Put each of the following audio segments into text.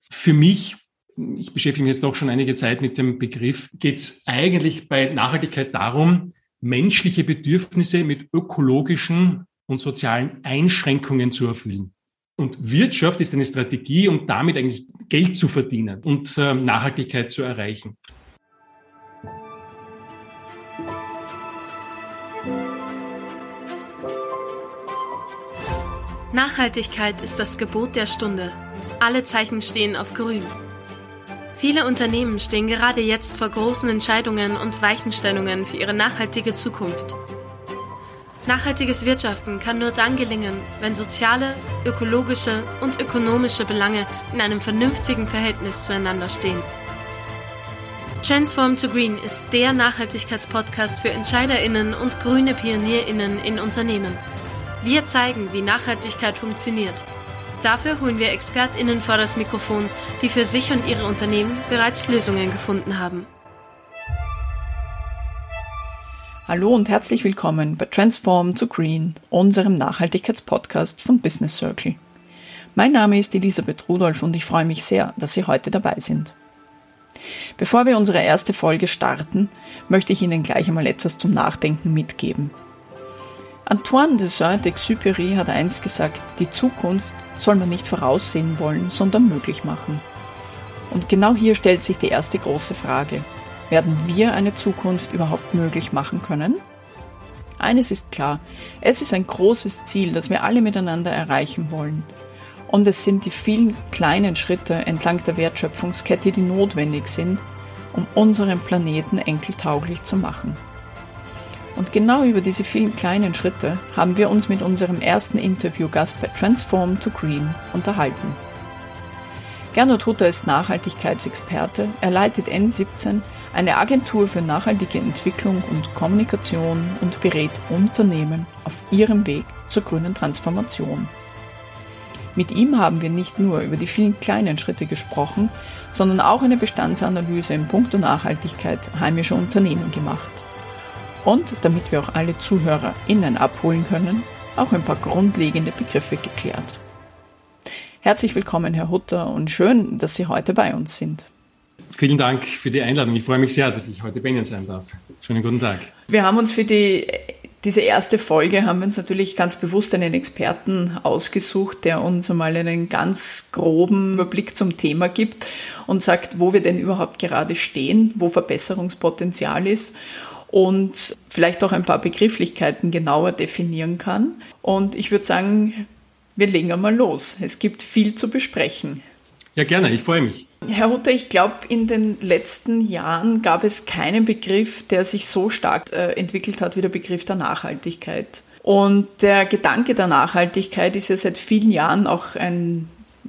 Für mich, ich beschäftige mich jetzt doch schon einige Zeit mit dem Begriff, geht es eigentlich bei Nachhaltigkeit darum, menschliche Bedürfnisse mit ökologischen und sozialen Einschränkungen zu erfüllen. Und Wirtschaft ist eine Strategie, um damit eigentlich Geld zu verdienen und Nachhaltigkeit zu erreichen. Nachhaltigkeit ist das Gebot der Stunde. Alle Zeichen stehen auf grün. Viele Unternehmen stehen gerade jetzt vor großen Entscheidungen und Weichenstellungen für ihre nachhaltige Zukunft. Nachhaltiges Wirtschaften kann nur dann gelingen, wenn soziale, ökologische und ökonomische Belange in einem vernünftigen Verhältnis zueinander stehen. Transform to Green ist der Nachhaltigkeitspodcast für EntscheiderInnen und grüne PionierInnen in Unternehmen. Wir zeigen, wie Nachhaltigkeit funktioniert. Dafür holen wir ExpertInnen vor das Mikrofon, die für sich und ihre Unternehmen bereits Lösungen gefunden haben. Hallo und herzlich willkommen bei Transform to Green, unserem Nachhaltigkeitspodcast von Business Circle. Mein Name ist Elisabeth Rudolph und ich freue mich sehr, dass Sie heute dabei sind. Bevor wir unsere erste Folge starten, möchte ich Ihnen gleich einmal etwas zum Nachdenken mitgeben. Antoine de Saint-Exupéry hat einst gesagt, die Zukunft soll man nicht voraussehen wollen, sondern möglich machen. Und genau hier stellt sich die erste große Frage. Werden wir eine Zukunft überhaupt möglich machen können? Eines ist klar, es ist ein großes Ziel, das wir alle miteinander erreichen wollen. Und es sind die vielen kleinen Schritte entlang der Wertschöpfungskette, die notwendig sind, um unseren Planeten enkeltauglich zu machen. Und genau über diese vielen kleinen Schritte haben wir uns mit unserem ersten Interviewgast bei Transform to Green unterhalten. Gernot Hutter ist Nachhaltigkeitsexperte, er leitet N17, eine Agentur für nachhaltige Entwicklung und Kommunikation und berät Unternehmen auf ihrem Weg zur grünen Transformation. Mit ihm haben wir nicht nur über die vielen kleinen Schritte gesprochen, sondern auch eine Bestandsanalyse in puncto Nachhaltigkeit heimischer Unternehmen gemacht. Und damit wir auch alle ZuhörerInnen abholen können, auch ein paar grundlegende Begriffe geklärt. Herzlich willkommen, Herr Hutter, und schön, dass Sie heute bei uns sind. Vielen Dank für die Einladung. Ich freue mich sehr, dass ich heute bei Ihnen sein darf. Schönen guten Tag. Wir haben uns für diese erste Folge haben wir uns natürlich ganz bewusst einen Experten ausgesucht, der uns einmal einen ganz groben Überblick zum Thema gibt und sagt, wo wir denn überhaupt gerade stehen, wo Verbesserungspotenzial ist und vielleicht auch ein paar Begrifflichkeiten genauer definieren kann. Und ich würde sagen, wir legen einmal los. Es gibt viel zu besprechen. Ja, gerne. Ich freue mich. Herr Hutter, ich glaube, in den letzten Jahren gab es keinen Begriff, der sich so stark entwickelt hat wie der Begriff der Nachhaltigkeit. Und der Gedanke der Nachhaltigkeit ist ja seit vielen Jahren auch ein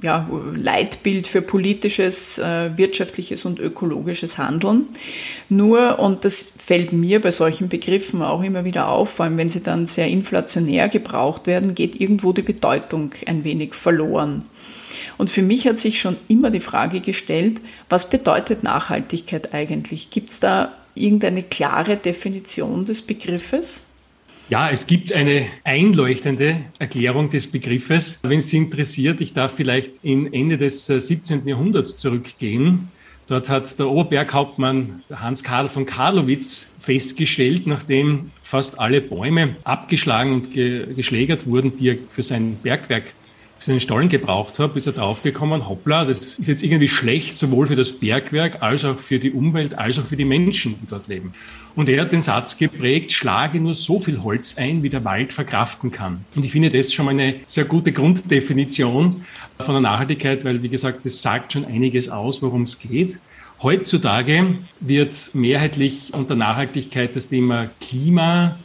Leitbild für politisches, wirtschaftliches und ökologisches Handeln. Nur, und das fällt mir bei solchen Begriffen auch immer wieder auf, vor allem wenn sie dann sehr inflationär gebraucht werden, geht irgendwo die Bedeutung ein wenig verloren. Und für mich hat sich schon immer die Frage gestellt, was bedeutet Nachhaltigkeit eigentlich? Gibt es da irgendeine klare Definition des Begriffes? Ja, es gibt eine einleuchtende Erklärung des Begriffes. Wenn es Sie interessiert, ich darf vielleicht in Ende des 17. Jahrhunderts zurückgehen. Dort hat der Oberberghauptmann Hans Karl von Carlowitz festgestellt, nachdem fast alle Bäume abgeschlagen und geschlägert wurden, die er für sein Bergwerk, für seinen Stollen gebraucht hat, ist er draufgekommen, hoppla, das ist jetzt irgendwie schlecht, sowohl für das Bergwerk als auch für die Umwelt, als auch für die Menschen, die dort leben. Und er hat den Satz geprägt, schlage nur so viel Holz ein, wie der Wald verkraften kann. Und ich finde das schon mal eine sehr gute Grunddefinition von der Nachhaltigkeit, weil, wie gesagt, das sagt schon einiges aus, worum es geht. Heutzutage wird mehrheitlich unter Nachhaltigkeit das Thema Klima,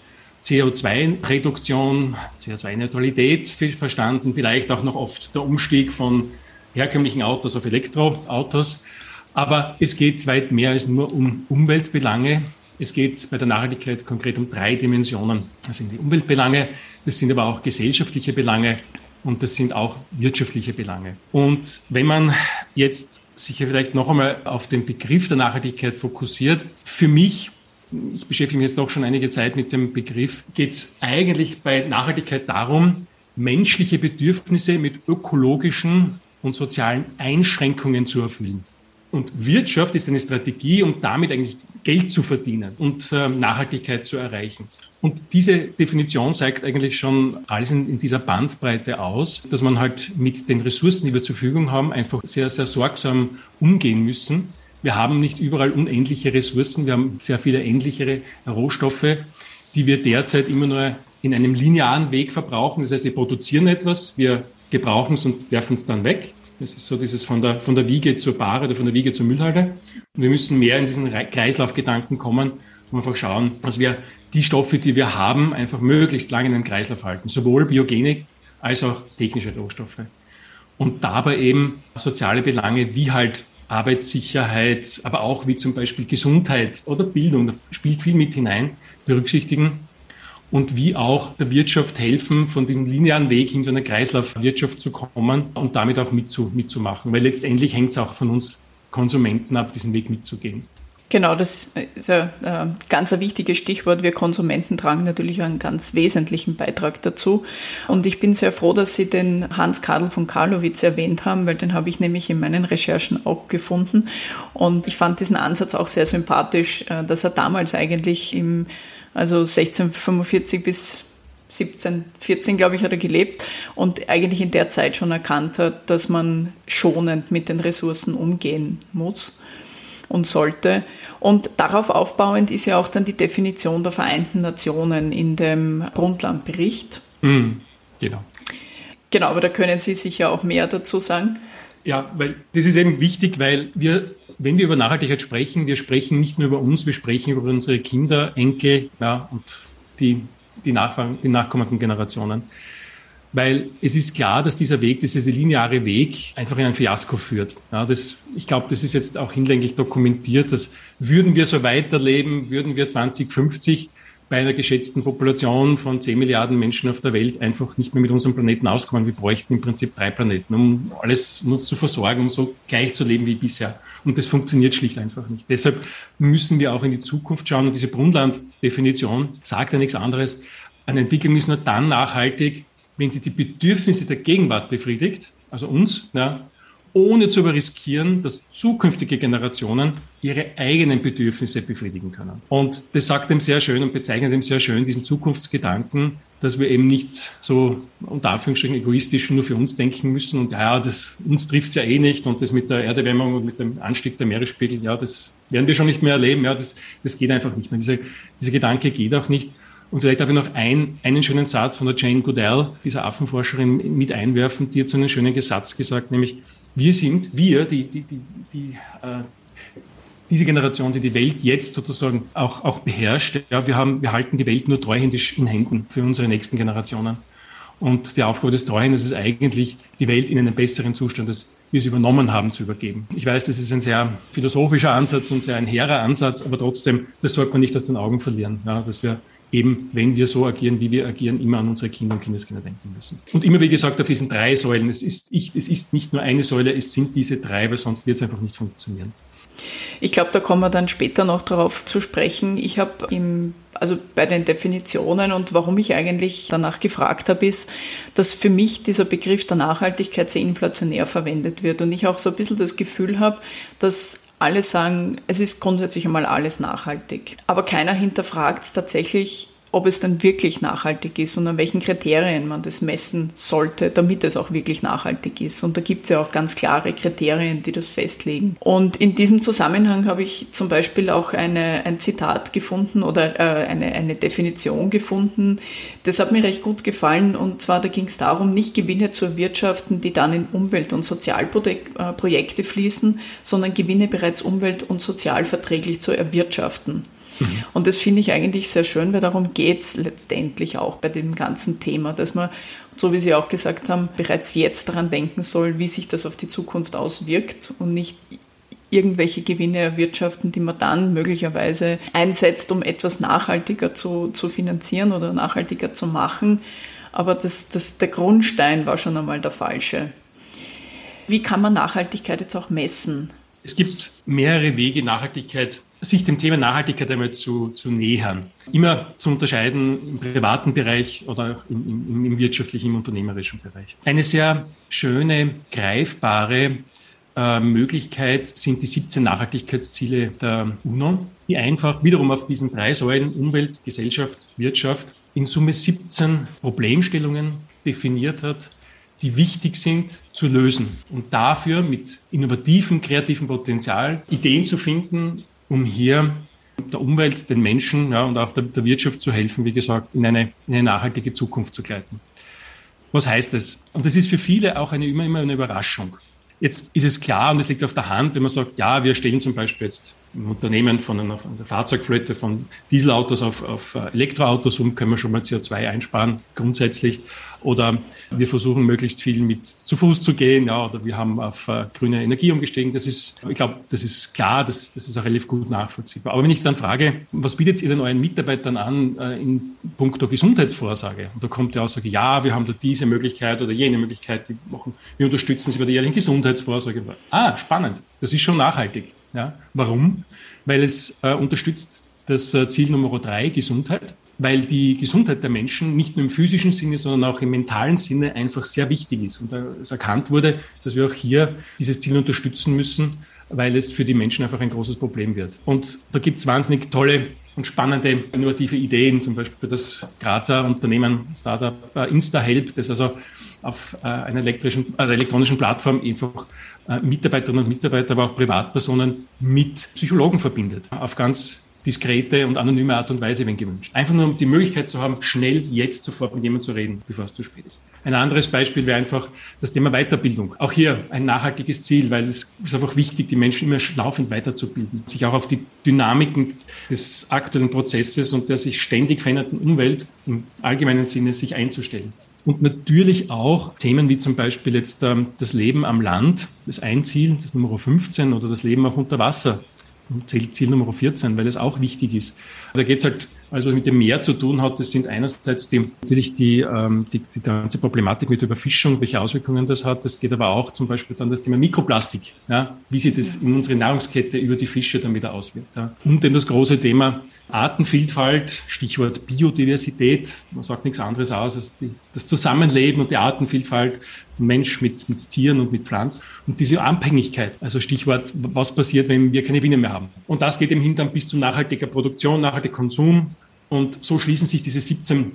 CO2-Reduktion, CO2-Neutralität verstanden, vielleicht auch noch oft der Umstieg von herkömmlichen Autos auf Elektroautos. Aber es geht weit mehr als nur um Umweltbelange. Es geht bei der Nachhaltigkeit konkret um 3 Dimensionen. Das sind die Umweltbelange, das sind aber auch gesellschaftliche Belange und das sind auch wirtschaftliche Belange. Und wenn man jetzt sich vielleicht noch einmal auf den Begriff der Nachhaltigkeit fokussiert, für mich, ich beschäftige mich jetzt doch schon einige Zeit mit dem Begriff, geht es eigentlich bei Nachhaltigkeit darum, menschliche Bedürfnisse mit ökologischen und sozialen Einschränkungen zu erfüllen. Und Wirtschaft ist eine Strategie, um damit eigentlich Geld zu verdienen und Nachhaltigkeit zu erreichen. Und diese Definition zeigt eigentlich schon alles in dieser Bandbreite aus, dass man halt mit den Ressourcen, die wir zur Verfügung haben, einfach sehr, sehr sorgsam umgehen müssen. Wir haben nicht überall unendliche Ressourcen, wir haben sehr viele endlichere Rohstoffe, die wir derzeit immer nur in einem linearen Weg verbrauchen. Das heißt, wir produzieren etwas, wir gebrauchen es und werfen es dann weg. Das ist so dieses von der Wiege zur Bahre oder von der Wiege zur Müllhalde. Und wir müssen mehr in diesen Kreislaufgedanken kommen und einfach schauen, dass wir die Stoffe, die wir haben, einfach möglichst lange in den Kreislauf halten. Sowohl biogene als auch technische Rohstoffe. Und dabei eben soziale Belange wie halt Arbeitssicherheit, aber auch wie zum Beispiel Gesundheit oder Bildung, da spielt viel mit hinein, berücksichtigen. Und wie auch der Wirtschaft helfen, von diesem linearen Weg hin zu einer Kreislaufwirtschaft zu kommen und damit auch mitzumachen. Weil letztendlich hängt es auch von uns Konsumenten ab, diesen Weg mitzugehen. Genau, das ist ein ganz ein wichtiges Stichwort. Wir Konsumenten tragen natürlich einen ganz wesentlichen Beitrag dazu. Und ich bin sehr froh, dass Sie den Hans-Kadel von Karlowitz erwähnt haben, weil den habe ich nämlich in meinen Recherchen auch gefunden. Und ich fand diesen Ansatz auch sehr sympathisch, dass er damals eigentlich 1645 bis 1714, glaube ich, hat er gelebt und eigentlich in der Zeit schon erkannt hat, dass man schonend mit den Ressourcen umgehen muss und sollte. Und darauf aufbauend ist ja auch dann die Definition der Vereinten Nationen in dem Brundtland-Bericht. Genau. Genau, aber da können Sie sicher auch mehr dazu sagen. Ja, weil das ist eben wichtig, weil wenn wir über Nachhaltigkeit sprechen, wir sprechen nicht nur über uns, wir sprechen über unsere Kinder, Enkel, und die nachkommenden Generationen. Weil es ist klar, dass dieser Weg, dieser lineare Weg einfach in ein Fiasko führt. Ja, ich glaube, das ist jetzt auch hinlänglich dokumentiert, dass würden wir so weiterleben, würden wir 2050 bei einer geschätzten Population von 10 Milliarden Menschen auf der Welt einfach nicht mehr mit unserem Planeten auskommen. Wir bräuchten im Prinzip 3 Planeten, um uns zu versorgen, um so gleich zu leben wie bisher. Und das funktioniert schlicht einfach nicht. Deshalb müssen wir auch in die Zukunft schauen. Und diese Brundtland-Definition sagt ja nichts anderes. Eine Entwicklung ist nur dann nachhaltig, wenn sie die Bedürfnisse der Gegenwart befriedigt, also uns, ohne zu riskieren, dass zukünftige Generationen ihre eigenen Bedürfnisse befriedigen können. Und das sagt ihm sehr schön und bezeichnet ihm sehr schön diesen Zukunftsgedanken, dass wir eben nicht so unter Anführungsstrichen egoistisch nur für uns denken müssen und uns trifft es ja eh nicht und das mit der Erderwärmung und mit dem Anstieg der Meeresspiegel, das werden wir schon nicht mehr erleben, das geht einfach nicht mehr. Dieser Gedanke geht auch nicht. Und vielleicht darf ich noch einen schönen Satz von der Jane Goodall, dieser Affenforscherin, mit einwerfen, die hat so einen schönen Satz gesagt, nämlich diese Generation, die Welt jetzt sozusagen auch beherrscht, wir halten die Welt nur treuhändisch in Händen für unsere nächsten Generationen. Und die Aufgabe des Treuhänders ist eigentlich, die Welt in einen besseren Zustand, als wir es übernommen haben, zu übergeben. Ich weiß, das ist ein sehr philosophischer Ansatz und sehr ein hehrer Ansatz, aber trotzdem, das sollte man nicht aus den Augen verlieren, dass wir eben, wenn wir so agieren, wie wir agieren, immer an unsere Kinder und Kindeskinder denken müssen. Und immer, wie gesagt, auf diesen 3 Säulen. Es ist nicht nur eine Säule, es sind diese 3, weil sonst wird es einfach nicht funktionieren. Ich glaube, da kommen wir dann später noch darauf zu sprechen. Ich habe bei den Definitionen und warum ich eigentlich danach gefragt habe, ist, dass für mich dieser Begriff der Nachhaltigkeit sehr inflationär verwendet wird und ich auch so ein bisschen das Gefühl habe, dass alle sagen, es ist grundsätzlich einmal alles nachhaltig. Aber keiner hinterfragt es tatsächlich, ob es dann wirklich nachhaltig ist und an welchen Kriterien man das messen sollte, damit es auch wirklich nachhaltig ist. Und da gibt es ja auch ganz klare Kriterien, die das festlegen. Und in diesem Zusammenhang habe ich zum Beispiel auch ein Zitat gefunden oder eine Definition gefunden. Das hat mir recht gut gefallen. Und zwar, da ging es darum, nicht Gewinne zu erwirtschaften, die dann in Umwelt- und Sozialprojekte fließen, sondern Gewinne bereits umwelt- und sozialverträglich zu erwirtschaften. Und das finde ich eigentlich sehr schön, weil darum geht es letztendlich auch bei dem ganzen Thema, dass man, so wie Sie auch gesagt haben, bereits jetzt daran denken soll, wie sich das auf die Zukunft auswirkt und nicht irgendwelche Gewinne erwirtschaften, die man dann möglicherweise einsetzt, um etwas nachhaltiger zu finanzieren oder nachhaltiger zu machen. Aber der Grundstein war schon einmal der falsche. Wie kann man Nachhaltigkeit jetzt auch messen? Es gibt mehrere Wege, Nachhaltigkeit sich dem Thema Nachhaltigkeit einmal zu nähern. Immer zu unterscheiden im privaten Bereich oder auch im wirtschaftlichen, im unternehmerischen Bereich. Eine sehr schöne, greifbare Möglichkeit sind die 17 Nachhaltigkeitsziele der UNO, die einfach wiederum auf diesen 3 Säulen Umwelt, Gesellschaft, Wirtschaft in Summe 17 Problemstellungen definiert hat, die wichtig sind zu lösen und dafür mit innovativem, kreativem Potenzial Ideen zu finden, um hier der Umwelt, den Menschen und auch der Wirtschaft zu helfen, wie gesagt, in eine nachhaltige Zukunft zu gleiten. Was heißt das? Und das ist für viele auch immer eine Überraschung. Jetzt ist es klar und es liegt auf der Hand, wenn man sagt, ja, wir stellen zum Beispiel jetzt im Unternehmen von der Fahrzeugflotte von Dieselautos auf Elektroautos können wir schon mal CO2 einsparen, grundsätzlich. Oder wir versuchen möglichst viel zu Fuß zu gehen, oder wir haben auf grüne Energie umgestiegen. Ich glaube, das ist klar, das ist auch relativ gut nachvollziehbar. Aber wenn ich dann frage, was bietet ihr denn euren Mitarbeitern an in puncto Gesundheitsvorsorge? Und da kommt die Aussage, ja, wir haben da diese Möglichkeit oder jene Möglichkeit, wir unterstützen sie bei der jährlichen Gesundheitsvorsorge. Spannend, das ist schon nachhaltig. Ja, warum? Weil es unterstützt das Ziel Nummer 3, Gesundheit, weil die Gesundheit der Menschen nicht nur im physischen Sinne, sondern auch im mentalen Sinne einfach sehr wichtig ist. Und es erkannt wurde, dass wir auch hier dieses Ziel unterstützen müssen, weil es für die Menschen einfach ein großes Problem wird. Und da gibt es wahnsinnig tolle und spannende, innovative Ideen, zum Beispiel für das Grazer Unternehmen Startup InstaHelp, das also auf einer elektronischen Plattform einfach Mitarbeiterinnen und Mitarbeiter, aber auch Privatpersonen mit Psychologen verbindet. Auf ganz diskrete und anonyme Art und Weise, wenn gewünscht. Einfach nur, um die Möglichkeit zu haben, schnell jetzt sofort mit jemandem zu reden, bevor es zu spät ist. Ein anderes Beispiel wäre einfach das Thema Weiterbildung. Auch hier ein nachhaltiges Ziel, weil es ist einfach wichtig, die Menschen immer laufend weiterzubilden, sich auch auf die Dynamiken des aktuellen Prozesses und der sich ständig verändernden Umwelt im allgemeinen Sinne sich einzustellen. Und natürlich auch Themen wie zum Beispiel jetzt das Leben am Land, das ein Ziel, das Nummer 15, oder das Leben auch unter Wasser, Ziel Nummer 14, weil es auch wichtig ist. Da geht es halt, also mit dem Meer zu tun hat, das sind einerseits natürlich die ganze Problematik mit Überfischung, welche Auswirkungen das hat. Es geht aber auch zum Beispiel dann das Thema Mikroplastik, wie sich das in unsere Nahrungskette über die Fische dann wieder auswirkt. Ja. Und dann das große Thema Artenvielfalt, Stichwort Biodiversität. Man sagt nichts anderes aus als das Zusammenleben und die Artenvielfalt, Mensch mit Tieren und mit Pflanzen. Und diese Abhängigkeit, also Stichwort, was passiert, wenn wir keine Bienen mehr haben. Und das geht im Hintern bis zu nachhaltiger Produktion, nachhaltiger Konsum. Und so schließen sich diese 17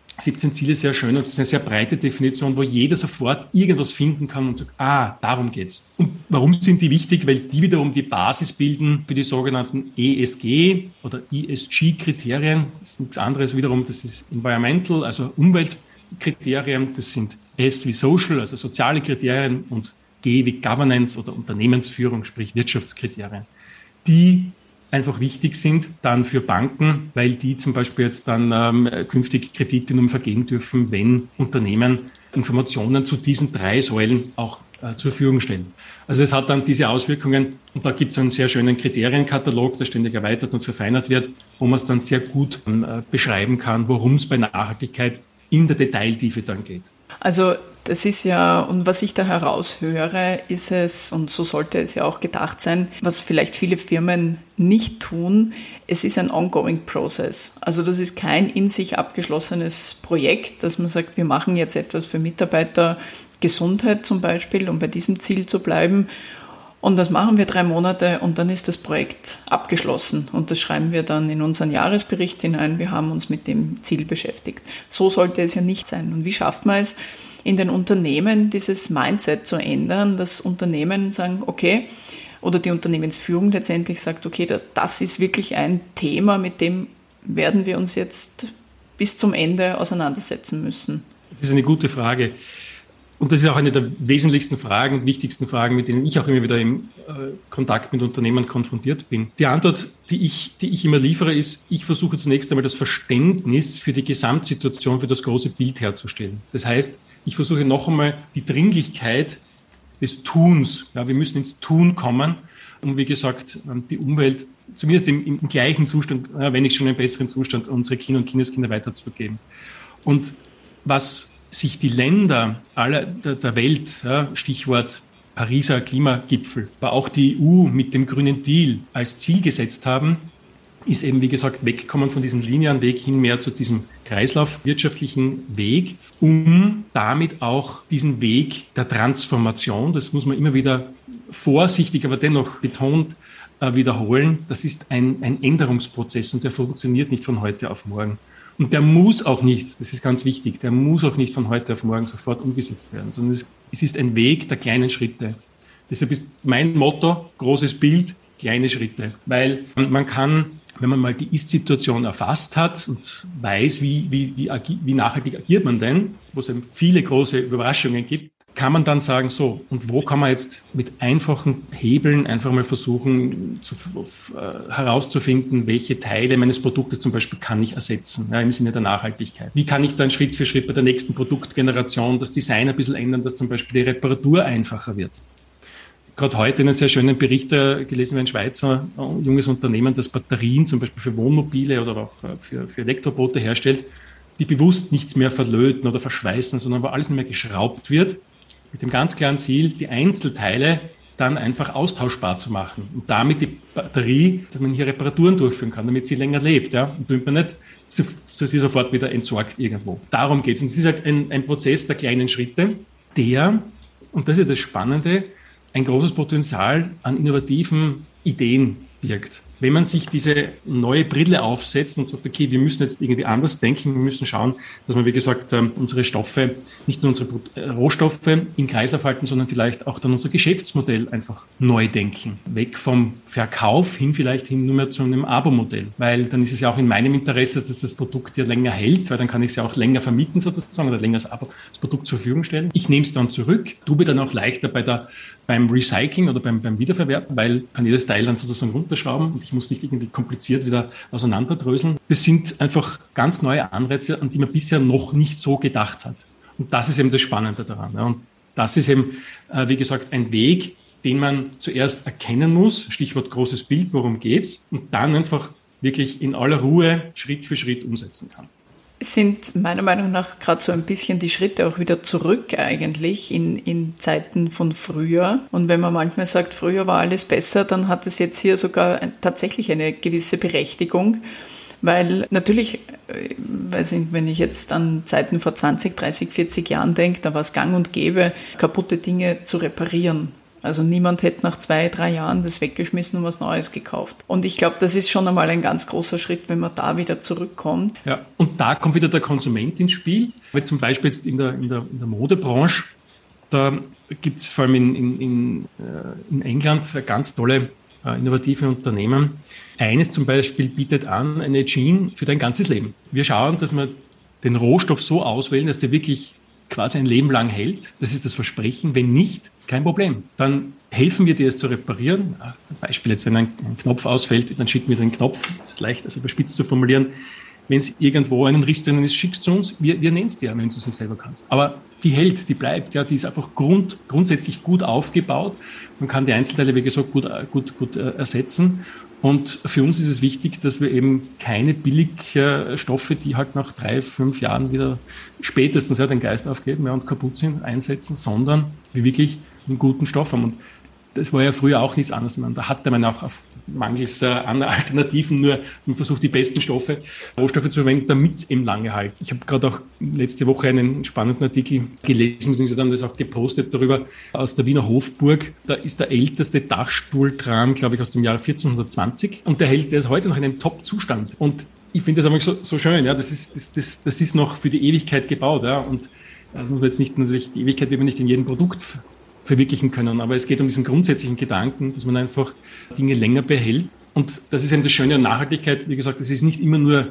Ziele sehr schön. Und das ist eine sehr breite Definition, wo jeder sofort irgendwas finden kann und sagt, darum geht's. Und warum sind die wichtig? Weil die wiederum die Basis bilden für die sogenannten ESG oder ESG-Kriterien. Das ist nichts anderes wiederum, das ist Environmental, also Umweltkriterien. Das sind S wie Social, also soziale Kriterien, und G wie Governance oder Unternehmensführung, sprich Wirtschaftskriterien, die einfach wichtig sind dann für Banken, weil die zum Beispiel jetzt dann künftig Kredite nur vergeben dürfen, wenn Unternehmen Informationen zu diesen 3 Säulen auch zur Verfügung stellen. Also das hat dann diese Auswirkungen, und da gibt es einen sehr schönen Kriterienkatalog, der ständig erweitert und verfeinert wird, wo man es dann sehr gut beschreiben kann, worum es bei Nachhaltigkeit in der Detailtiefe dann geht. Also das ist ja, und was ich da heraushöre, ist es, und so sollte es ja auch gedacht sein, was vielleicht viele Firmen nicht tun, es ist ein ongoing process. Also das ist kein in sich abgeschlossenes Projekt, dass man sagt, wir machen jetzt etwas für Mitarbeitergesundheit zum Beispiel, um bei diesem Ziel zu bleiben. Und das machen wir 3 Monate und dann ist das Projekt abgeschlossen. Und das schreiben wir dann in unseren Jahresbericht hinein. Wir haben uns mit dem Ziel beschäftigt. So sollte es ja nicht sein. Und wie schafft man es, in den Unternehmen dieses Mindset zu ändern, dass Unternehmen sagen, okay, oder die Unternehmensführung letztendlich sagt, okay, das ist wirklich ein Thema, mit dem werden wir uns jetzt bis zum Ende auseinandersetzen müssen? Das ist eine gute Frage. Und das ist auch eine der wesentlichsten Fragen, wichtigsten Fragen, mit denen ich auch immer wieder im Kontakt mit Unternehmern konfrontiert bin. Die Antwort, die ich immer liefere, ist, ich versuche zunächst einmal das Verständnis für die Gesamtsituation, für das große Bild herzustellen. Das heißt, ich versuche noch einmal die Dringlichkeit des Tuns. Ja, wir müssen ins Tun kommen, um, wie gesagt, die Umwelt zumindest im gleichen Zustand, wenn nicht schon einen besseren Zustand, unsere Kinder und Kindeskinder weiterzugeben. Und was sich die Länder aller der Welt, Stichwort Pariser Klimagipfel, aber auch die EU mit dem Grünen Deal als Ziel gesetzt haben, ist eben, wie gesagt, wegkommen von diesem linearen Weg hin mehr zu diesem kreislaufwirtschaftlichen Weg, um damit auch diesen Weg der Transformation, das muss man immer wieder vorsichtig, aber dennoch betont wiederholen, das ist ein Änderungsprozess und der funktioniert nicht von heute auf morgen. Und der muss auch nicht, das ist ganz wichtig, der muss auch nicht von heute auf morgen sofort umgesetzt werden, sondern es ist ein Weg der kleinen Schritte. Deshalb ist mein Motto, großes Bild, kleine Schritte, weil man kann, wenn man mal die Ist-Situation erfasst hat und weiß, wie nachhaltig agiert man denn, wo es eben viele große Überraschungen gibt, kann man dann sagen, so, und wo kann man jetzt mit einfachen Hebeln einfach mal versuchen herauszufinden, welche Teile meines Produktes zum Beispiel kann ich ersetzen, im Sinne der Nachhaltigkeit. Wie kann ich dann Schritt für Schritt bei der nächsten Produktgeneration das Design ein bisschen ändern, dass zum Beispiel die Reparatur einfacher wird. Gerade heute einen sehr schönen Bericht gelesen, wie ein Schweizer junges Unternehmen, das Batterien zum Beispiel für Wohnmobile oder auch für Elektroboote herstellt, die bewusst nichts mehr verlöten oder verschweißen, sondern wo alles nicht mehr geschraubt wird, mit dem ganz klaren Ziel, die Einzelteile dann einfach austauschbar zu machen und damit die Batterie, dass man hier Reparaturen durchführen kann, damit sie länger lebt. Ja? Und tut man nicht sie sofort wieder entsorgt irgendwo. Darum geht es. Und es ist halt ein Prozess der kleinen Schritte, der, und das ist das Spannende, ein großes Potenzial an innovativen Ideen birgt. Wenn man sich diese neue Brille aufsetzt und sagt, okay, wir müssen jetzt irgendwie anders denken, wir müssen schauen, dass wir, wie gesagt, unsere Stoffe, nicht nur unsere Rohstoffe im Kreislauf halten, sondern vielleicht auch dann unser Geschäftsmodell einfach neu denken. Weg vom Verkauf vielleicht nur mehr zu einem Abo-Modell. Weil dann ist es ja auch in meinem Interesse, dass das Produkt ja länger hält, weil dann kann ich es ja auch länger vermieten sozusagen oder länger das Produkt zur Verfügung stellen. Ich nehme es dann zurück, tue mir dann auch leichter beim Recycling oder beim Wiederverwerten, weil kann jedes Teil dann sozusagen runterschrauben und ich muss nicht irgendwie kompliziert wieder auseinanderdröseln. Das sind einfach ganz neue Anreize, an die man bisher noch nicht so gedacht hat. Und das ist eben das Spannende daran. Ja. Und das ist eben, wie gesagt, ein Weg, den man zuerst erkennen muss, Stichwort großes Bild, worum geht's, und dann einfach wirklich in aller Ruhe Schritt für Schritt umsetzen kann. Sind meiner Meinung nach gerade so ein bisschen die Schritte auch wieder zurück eigentlich in Zeiten von früher. Und wenn man manchmal sagt, früher war alles besser, dann hat es jetzt hier sogar tatsächlich eine gewisse Berechtigung. Weil natürlich, wenn ich jetzt an Zeiten vor 20, 30, 40 Jahren denke, da war es gang und gäbe, kaputte Dinge zu reparieren. Also niemand hätte nach 2, 3 Jahren das weggeschmissen und was Neues gekauft. Und ich glaube, das ist schon einmal ein ganz großer Schritt, wenn man da wieder zurückkommt. Ja, und da kommt wieder der Konsument ins Spiel. Weil zum Beispiel jetzt in der Modebranche, da gibt es vor allem in England ganz tolle innovative Unternehmen. Eines zum Beispiel bietet an eine Jeans für dein ganzes Leben. Wir schauen, dass wir den Rohstoff so auswählen, dass der wirklich quasi ein Leben lang hält. Das ist das Versprechen. Wenn nicht, kein Problem. Dann helfen wir dir, es zu reparieren. Ein Beispiel jetzt, wenn ein Knopf ausfällt, dann schicken wir den Knopf. Das ist leicht, also überspitzt zu formulieren. Wenn es irgendwo einen Riss drinnen ist, schickst du uns. Wir nennen es dir, wenn du es nicht selber kannst. Aber die hält, die bleibt. Ja, die ist einfach grundsätzlich gut aufgebaut. Man kann die Einzelteile, wie gesagt, gut ersetzen. Und für uns ist es wichtig, dass wir eben keine Billigstoffe, die halt nach 3, 5 Jahren wieder spätestens den Geist aufgeben und kaputt sind, einsetzen, sondern wir wirklich einen guten Stoff haben. Und das war ja früher auch nichts anderes. Da hatte man auch auf mangels Alternativen nur versucht, die besten Rohstoffe zu verwenden, damit es eben lange halten. Ich habe gerade auch letzte Woche einen spannenden Artikel gelesen, beziehungsweise haben das auch gepostet darüber, aus der Wiener Hofburg. Da ist der älteste Dachstuhltram, glaube ich, aus dem Jahr 1420 und der ist heute noch in einem Top-Zustand. Und ich finde das einfach so schön, ja, das ist noch für die Ewigkeit gebaut, ja, und das muss man jetzt nicht, natürlich, die Ewigkeit wird man nicht in jedem Produkt verwirklichen können. Aber es geht um diesen grundsätzlichen Gedanken, dass man einfach Dinge länger behält. Und das ist eben das Schöne an Nachhaltigkeit. Wie gesagt, es ist nicht immer nur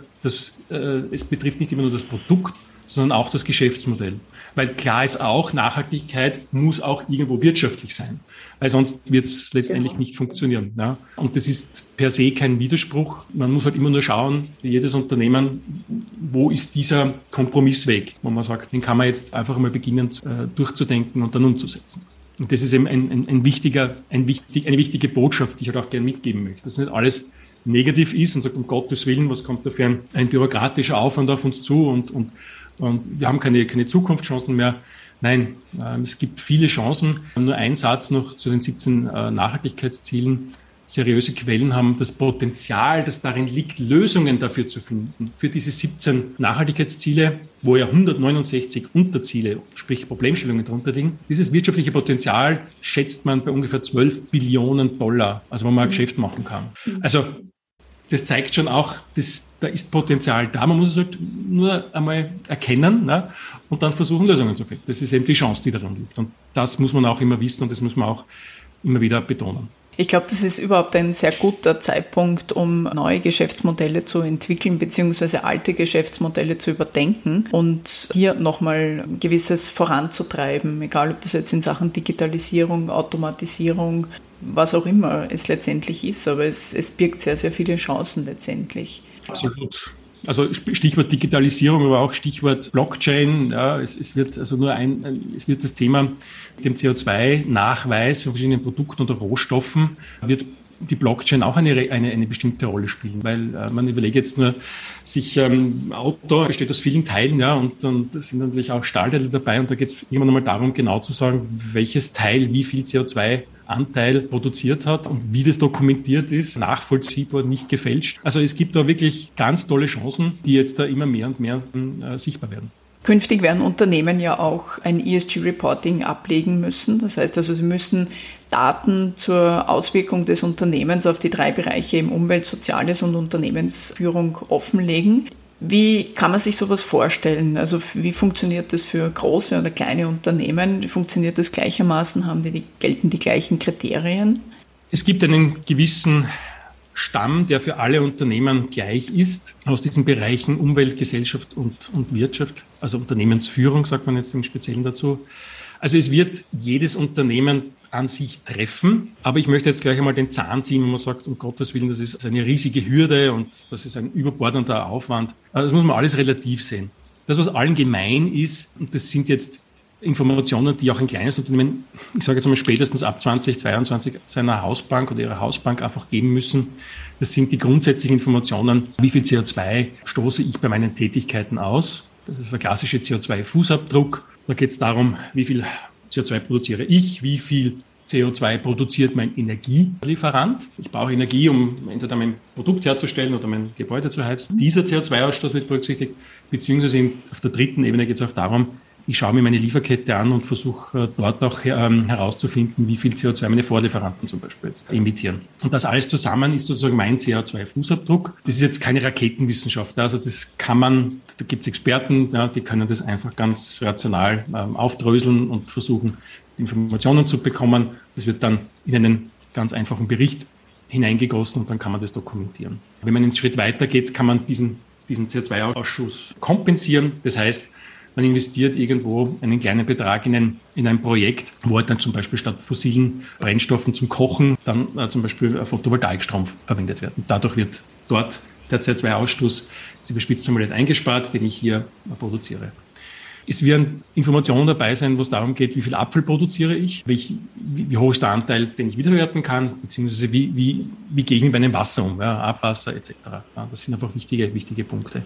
es betrifft nicht immer nur das Produkt, sondern auch das Geschäftsmodell. Weil klar ist auch, Nachhaltigkeit muss auch irgendwo wirtschaftlich sein. Weil sonst wird es letztendlich nicht funktionieren. Ja? Und das ist per se kein Widerspruch. Man muss halt immer nur schauen, wie jedes Unternehmen, wo ist dieser Kompromissweg, wo man sagt, den kann man jetzt einfach mal beginnen durchzudenken und dann umzusetzen. Und das ist eben eine wichtige Botschaft, die ich halt auch gerne mitgeben möchte. Dass nicht alles negativ ist und sagt, um Gottes Willen, was kommt da für ein bürokratischer Aufwand auf uns zu und wir haben keine Zukunftschancen mehr. Nein, es gibt viele Chancen. Nur ein Satz noch zu den 17 Nachhaltigkeitszielen. Seriöse Quellen haben das Potenzial, das darin liegt, Lösungen dafür zu finden. Für diese 17 Nachhaltigkeitsziele, wo ja 169 Unterziele, sprich Problemstellungen darunter liegen. Dieses wirtschaftliche Potenzial schätzt man bei ungefähr 12 Billionen $, also wo man ein Geschäft machen kann. Also das zeigt schon auch, da ist Potenzial da. Man muss es halt nur einmal erkennen, ne, und dann versuchen, Lösungen zu finden. Das ist eben die Chance, die darin liegt. Und das muss man auch immer wissen und das muss man auch immer wieder betonen. Ich glaube, das ist überhaupt ein sehr guter Zeitpunkt, um neue Geschäftsmodelle zu entwickeln bzw. alte Geschäftsmodelle zu überdenken und hier nochmal Gewisses voranzutreiben, egal ob das jetzt in Sachen Digitalisierung, Automatisierung, was auch immer es letztendlich ist, aber es birgt sehr, sehr viele Chancen letztendlich. Absolut. Also Stichwort Digitalisierung, aber auch Stichwort Blockchain. Ja, es wird also es wird das Thema mit dem CO2-Nachweis von verschiedenen Produkten oder Rohstoffen wird die Blockchain auch eine bestimmte Rolle spielen, weil man überlegt jetzt nur, Auto besteht aus vielen Teilen, ja, und das sind natürlich auch Stahlteile dabei und da geht es irgendwann einmal darum, genau zu sagen, welches Teil wie viel CO2-Anteil produziert hat und wie das dokumentiert ist, nachvollziehbar, nicht gefälscht. Also es gibt da wirklich ganz tolle Chancen, die jetzt da immer mehr und mehr sichtbar werden. Künftig werden Unternehmen ja auch ein ESG-Reporting ablegen müssen. Das heißt also, sie müssen Daten zur Auswirkung des Unternehmens auf die 3 Bereiche im Umwelt-, Soziales und Unternehmensführung offenlegen. Wie kann man sich sowas vorstellen? Also wie funktioniert das für große oder kleine Unternehmen? Funktioniert das gleichermaßen? Gelten die gleichen Kriterien? Es gibt einen gewissen Stamm, der für alle Unternehmen gleich ist, aus diesen Bereichen Umwelt, Gesellschaft und Wirtschaft, also Unternehmensführung, sagt man jetzt im Speziellen dazu. Also es wird jedes Unternehmen an sich treffen, aber ich möchte jetzt gleich einmal den Zahn ziehen, wo man sagt, um Gottes Willen, das ist eine riesige Hürde und das ist ein überbordender Aufwand. Also das muss man alles relativ sehen. Das, was allen gemein ist, und das sind jetzt Informationen, die auch ein kleines Unternehmen, ich sage jetzt mal spätestens ab 2022 seiner Hausbank oder ihrer Hausbank einfach geben müssen. Das sind die grundsätzlichen Informationen, wie viel CO2 stoße ich bei meinen Tätigkeiten aus. Das ist der klassische CO2-Fußabdruck. Da geht es darum, wie viel CO2 produziere ich, wie viel CO2 produziert mein Energielieferant. Ich brauche Energie, um entweder mein Produkt herzustellen oder mein Gebäude zu heizen. Dieser CO2-Ausstoß wird berücksichtigt, beziehungsweise auf der dritten Ebene geht es auch darum, ich schaue mir meine Lieferkette an und versuche dort auch herauszufinden, wie viel CO2 meine Vorlieferanten zum Beispiel jetzt emittieren. Und das alles zusammen ist sozusagen mein CO2-Fußabdruck. Das ist jetzt keine Raketenwissenschaft. Also das kann man, da gibt es Experten, ja, die können das einfach ganz rational aufdröseln und versuchen, Informationen zu bekommen. Das wird dann in einen ganz einfachen Bericht hineingegossen und dann kann man das dokumentieren. Wenn man einen Schritt weiter geht, kann man diesen CO2-Ausschuss kompensieren. Das heißt, man investiert irgendwo einen kleinen Betrag in ein Projekt, wo halt dann zum Beispiel statt fossilen Brennstoffen zum Kochen dann zum Beispiel Photovoltaikstrom verwendet wird. Und dadurch wird dort der CO2-Ausstoß, jetzt überspitzt formuliert, eingespart, den ich hier produziere. Es werden Informationen dabei sein, wo es darum geht, wie viel Abfall produziere ich, wie hoch ist der Anteil, den ich wiederverwerten kann, beziehungsweise wie gehe ich mit meinem Wasser um, ja, Abwasser etc. Ja, das sind einfach wichtige Punkte.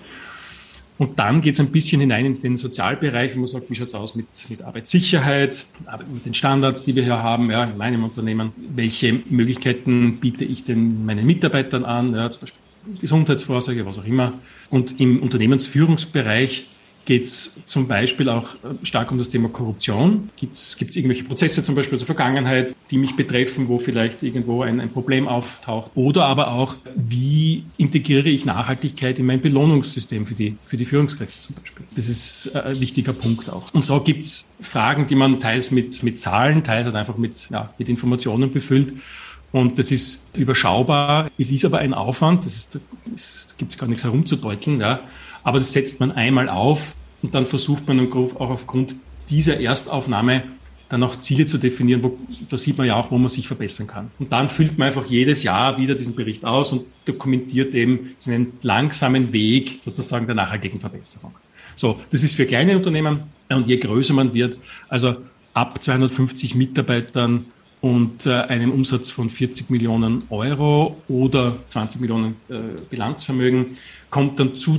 Und dann geht es ein bisschen hinein in den Sozialbereich, wo man sagt, wie schaut es aus mit Arbeitssicherheit, mit den Standards, die wir hier haben, ja, in meinem Unternehmen. Welche Möglichkeiten biete ich denn meinen Mitarbeitern an, ja, zum Beispiel Gesundheitsvorsorge, was auch immer. Und im Unternehmensführungsbereich geht es zum Beispiel auch stark um das Thema Korruption. Gibt es irgendwelche Prozesse zum Beispiel zur Vergangenheit, die mich betreffen, wo vielleicht irgendwo ein Problem auftaucht? Oder aber auch, wie integriere ich Nachhaltigkeit in mein Belohnungssystem für die Führungskräfte zum Beispiel? Das ist ein wichtiger Punkt auch. Und so gibt es Fragen, die man teils mit Zahlen, teils halt einfach mit Informationen befüllt. Und das ist überschaubar. Es ist aber ein Aufwand. Das gibt es gar nichts herumzudeuteln. Ja. Aber das setzt man einmal auf und dann versucht man auch aufgrund dieser Erstaufnahme dann auch Ziele zu definieren. Da sieht man ja auch, wo man sich verbessern kann. Und dann füllt man einfach jedes Jahr wieder diesen Bericht aus und dokumentiert eben seinen langsamen Weg sozusagen der nachhaltigen Verbesserung. So, das ist für kleine Unternehmen und je größer man wird, also ab 250 Mitarbeitern und einem Umsatz von 40 Millionen Euro oder 20 Millionen Bilanzvermögen kommt dann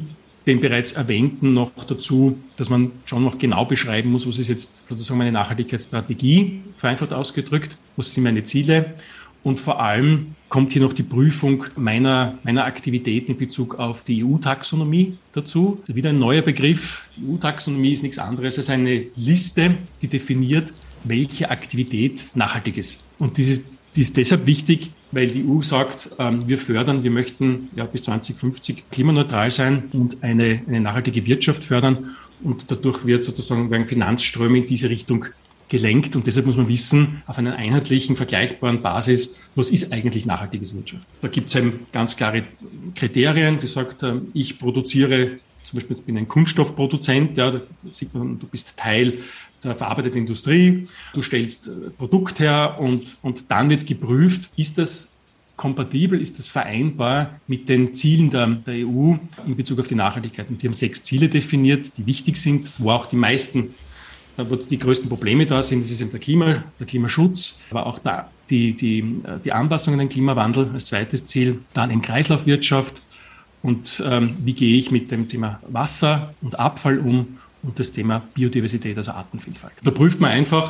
den bereits erwähnten noch dazu, dass man schon noch genau beschreiben muss, was ist jetzt sozusagen meine Nachhaltigkeitsstrategie, vereinfacht ausgedrückt, was sind meine Ziele und vor allem kommt hier noch die Prüfung meiner Aktivitäten in Bezug auf die EU-Taxonomie dazu. Wieder ein neuer Begriff. Die EU-Taxonomie ist nichts anderes als eine Liste, die definiert, welche Aktivität nachhaltig ist. Und die ist deshalb wichtig, weil die EU sagt, wir möchten bis 2050 klimaneutral sein und eine nachhaltige Wirtschaft fördern. Und dadurch werden Finanzströme in diese Richtung gelenkt. Und deshalb muss man wissen, auf einer einheitlichen, vergleichbaren Basis, was ist eigentlich nachhaltige Wirtschaft? Da gibt es eben ganz klare Kriterien, die sagt, ich produziere, zum Beispiel jetzt bin ich ein Kunststoffproduzent, da sieht man, du bist Teil der verarbeiteten Industrie, du stellst Produkt her und dann wird geprüft, ist das kompatibel, ist das vereinbar mit den Zielen der EU in Bezug auf die Nachhaltigkeit. Und die haben 6 Ziele definiert, die wichtig sind, wo auch wo die größten Probleme da sind. Das ist eben der Klimaschutz, aber auch die Anpassung an den Klimawandel als zweites Ziel. Dann eben Kreislaufwirtschaft und wie gehe ich mit dem Thema Wasser und Abfall um und das Thema Biodiversität, also Artenvielfalt. Da prüft man einfach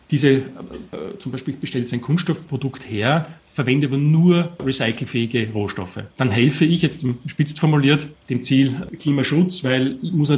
zum Beispiel bestellt ein Kunststoffprodukt her, verwende aber nur recycelfähige Rohstoffe. Dann helfe ich jetzt, spitz formuliert, dem Ziel Klimaschutz, weil ich muss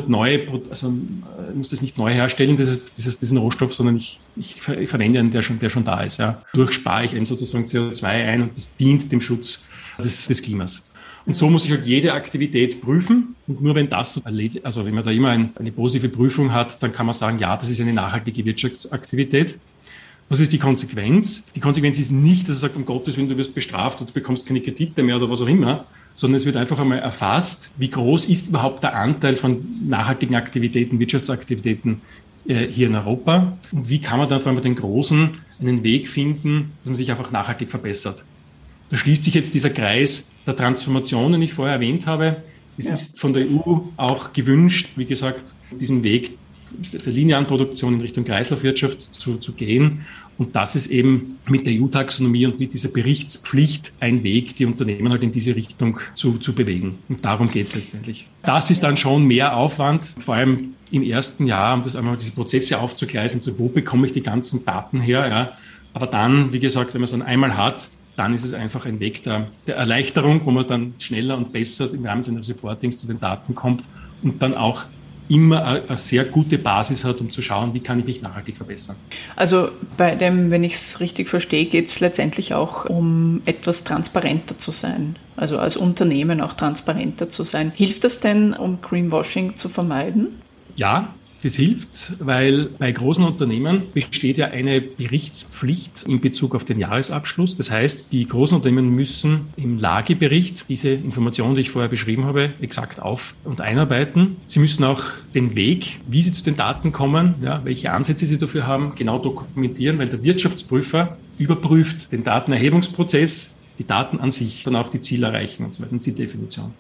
das nicht neu herstellen, diesen Rohstoff, sondern ich verwende einen, der schon da ist. Ja. Dadurch spare ich eben sozusagen CO2 ein und das dient dem Schutz des Klimas. Und so muss ich halt jede Aktivität prüfen. Und nur wenn wenn man da immer eine positive Prüfung hat, dann kann man sagen, ja, das ist eine nachhaltige Wirtschaftsaktivität. Was ist die Konsequenz? Die Konsequenz ist nicht, dass er sagt, um Gottes Willen, du wirst bestraft oder du bekommst keine Kredite mehr oder was auch immer, sondern es wird einfach einmal erfasst, wie groß ist überhaupt der Anteil von nachhaltigen Aktivitäten, Wirtschaftsaktivitäten hier in Europa und wie kann man dann vor allem bei den Großen einen Weg finden, dass man sich einfach nachhaltig verbessert. Da schließt sich jetzt dieser Kreis der Transformation, den ich vorher erwähnt habe. Es ist von der EU auch gewünscht, wie gesagt, diesen Weg der linearen Produktion in Richtung Kreislaufwirtschaft zu gehen. Und das ist eben mit der EU-Taxonomie und mit dieser Berichtspflicht ein Weg, die Unternehmen halt in diese Richtung zu bewegen. Und darum geht es letztendlich. Das ist dann schon mehr Aufwand, vor allem im ersten Jahr, um das einmal diese Prozesse aufzugleisen, wo bekomme ich die ganzen Daten her. Ja. Aber dann, wie gesagt, wenn man es dann einmal hat, dann ist es einfach ein Weg der Erleichterung, wo man dann schneller und besser im Rahmen seines Reportings zu den Daten kommt und dann auch immer eine sehr gute Basis hat, um zu schauen, wie kann ich mich nachhaltig verbessern. Also bei dem, wenn ich es richtig verstehe, geht es letztendlich auch um etwas transparenter zu sein, also als Unternehmen auch transparenter zu sein. Hilft das denn, um Greenwashing zu vermeiden? Ja. Das hilft, weil bei großen Unternehmen besteht ja eine Berichtspflicht in Bezug auf den Jahresabschluss. Das heißt, die großen Unternehmen müssen im Lagebericht diese Informationen, die ich vorher beschrieben habe, exakt auf- und einarbeiten. Sie müssen auch den Weg, wie sie zu den Daten kommen, welche Ansätze sie dafür haben, genau dokumentieren, weil der Wirtschaftsprüfer überprüft den Datenerhebungsprozess, die Daten an sich, dann auch die Zielerreichung und so weiter, die Zieldefinition.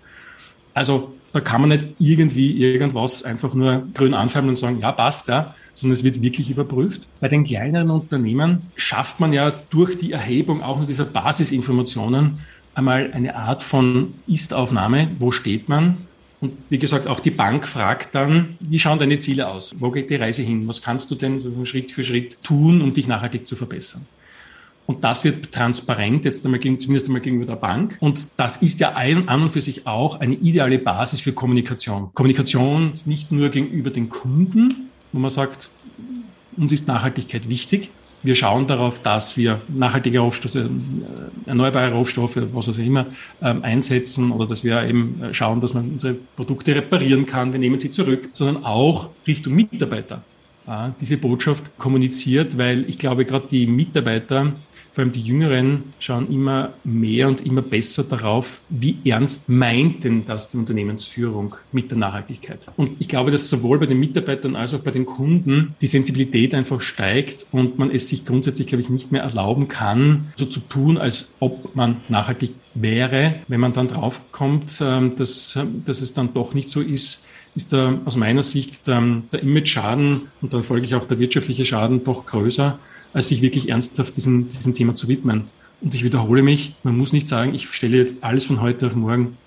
Also da kann man nicht irgendwie irgendwas einfach nur grün anfärben und sagen, ja, passt, ja, sondern es wird wirklich überprüft. Bei den kleineren Unternehmen schafft man ja durch die Erhebung auch nur dieser Basisinformationen einmal eine Art von Ist-Aufnahme, wo steht man? Und wie gesagt, auch die Bank fragt dann, wie schauen deine Ziele aus? Wo geht die Reise hin? Was kannst du denn so Schritt für Schritt tun, um dich nachhaltig zu verbessern? Und das wird transparent, zumindest einmal gegenüber der Bank. Und das ist ja an und für sich auch eine ideale Basis für Kommunikation. Kommunikation nicht nur gegenüber den Kunden, wo man sagt, uns ist Nachhaltigkeit wichtig. Wir schauen darauf, dass wir nachhaltige Rohstoffe, erneuerbare Rohstoffe, was auch immer, einsetzen oder dass wir eben schauen, dass man unsere Produkte reparieren kann. Wir nehmen sie zurück, sondern auch Richtung Mitarbeiter. Diese Botschaft kommuniziert, weil ich glaube, gerade die Mitarbeiter, vor allem die Jüngeren, schauen immer mehr und immer besser darauf, wie ernst meint denn das die Unternehmensführung mit der Nachhaltigkeit. Und ich glaube, dass sowohl bei den Mitarbeitern als auch bei den Kunden die Sensibilität einfach steigt und man es sich grundsätzlich, glaube ich, nicht mehr erlauben kann, so zu tun, als ob man nachhaltig wäre. Wenn man dann draufkommt, dass es dann doch nicht so ist da aus meiner Sicht der Image-Schaden und dann folglich auch der wirtschaftliche Schaden doch größer, als sich wirklich ernsthaft diesem Thema zu widmen. Und ich wiederhole mich, man muss nicht sagen, ich stelle jetzt alles von heute auf morgen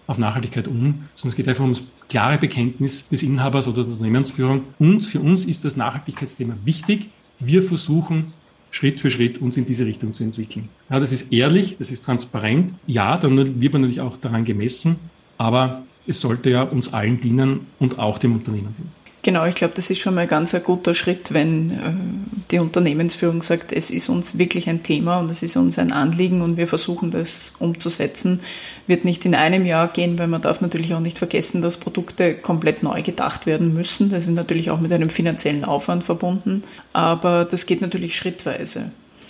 auf Nachhaltigkeit um, sondern es geht einfach um das klare Bekenntnis des Inhabers oder der Unternehmensführung. Und für uns ist das Nachhaltigkeitsthema wichtig. Wir versuchen, Schritt für Schritt uns in diese Richtung zu entwickeln. Ja, das ist ehrlich, das ist transparent. Ja, dann wird man natürlich auch daran gemessen, aber es sollte ja uns allen dienen und auch dem Unternehmen dienen. Genau, ich glaube, das ist schon mal ganz ein guter Schritt, wenn die Unternehmensführung sagt, es ist uns wirklich ein Thema und es ist uns ein Anliegen und wir versuchen das umzusetzen. Wird nicht in einem Jahr gehen, weil man darf natürlich auch nicht vergessen, dass Produkte komplett neu gedacht werden müssen. Das ist natürlich auch mit einem finanziellen Aufwand verbunden, aber das geht natürlich schrittweise.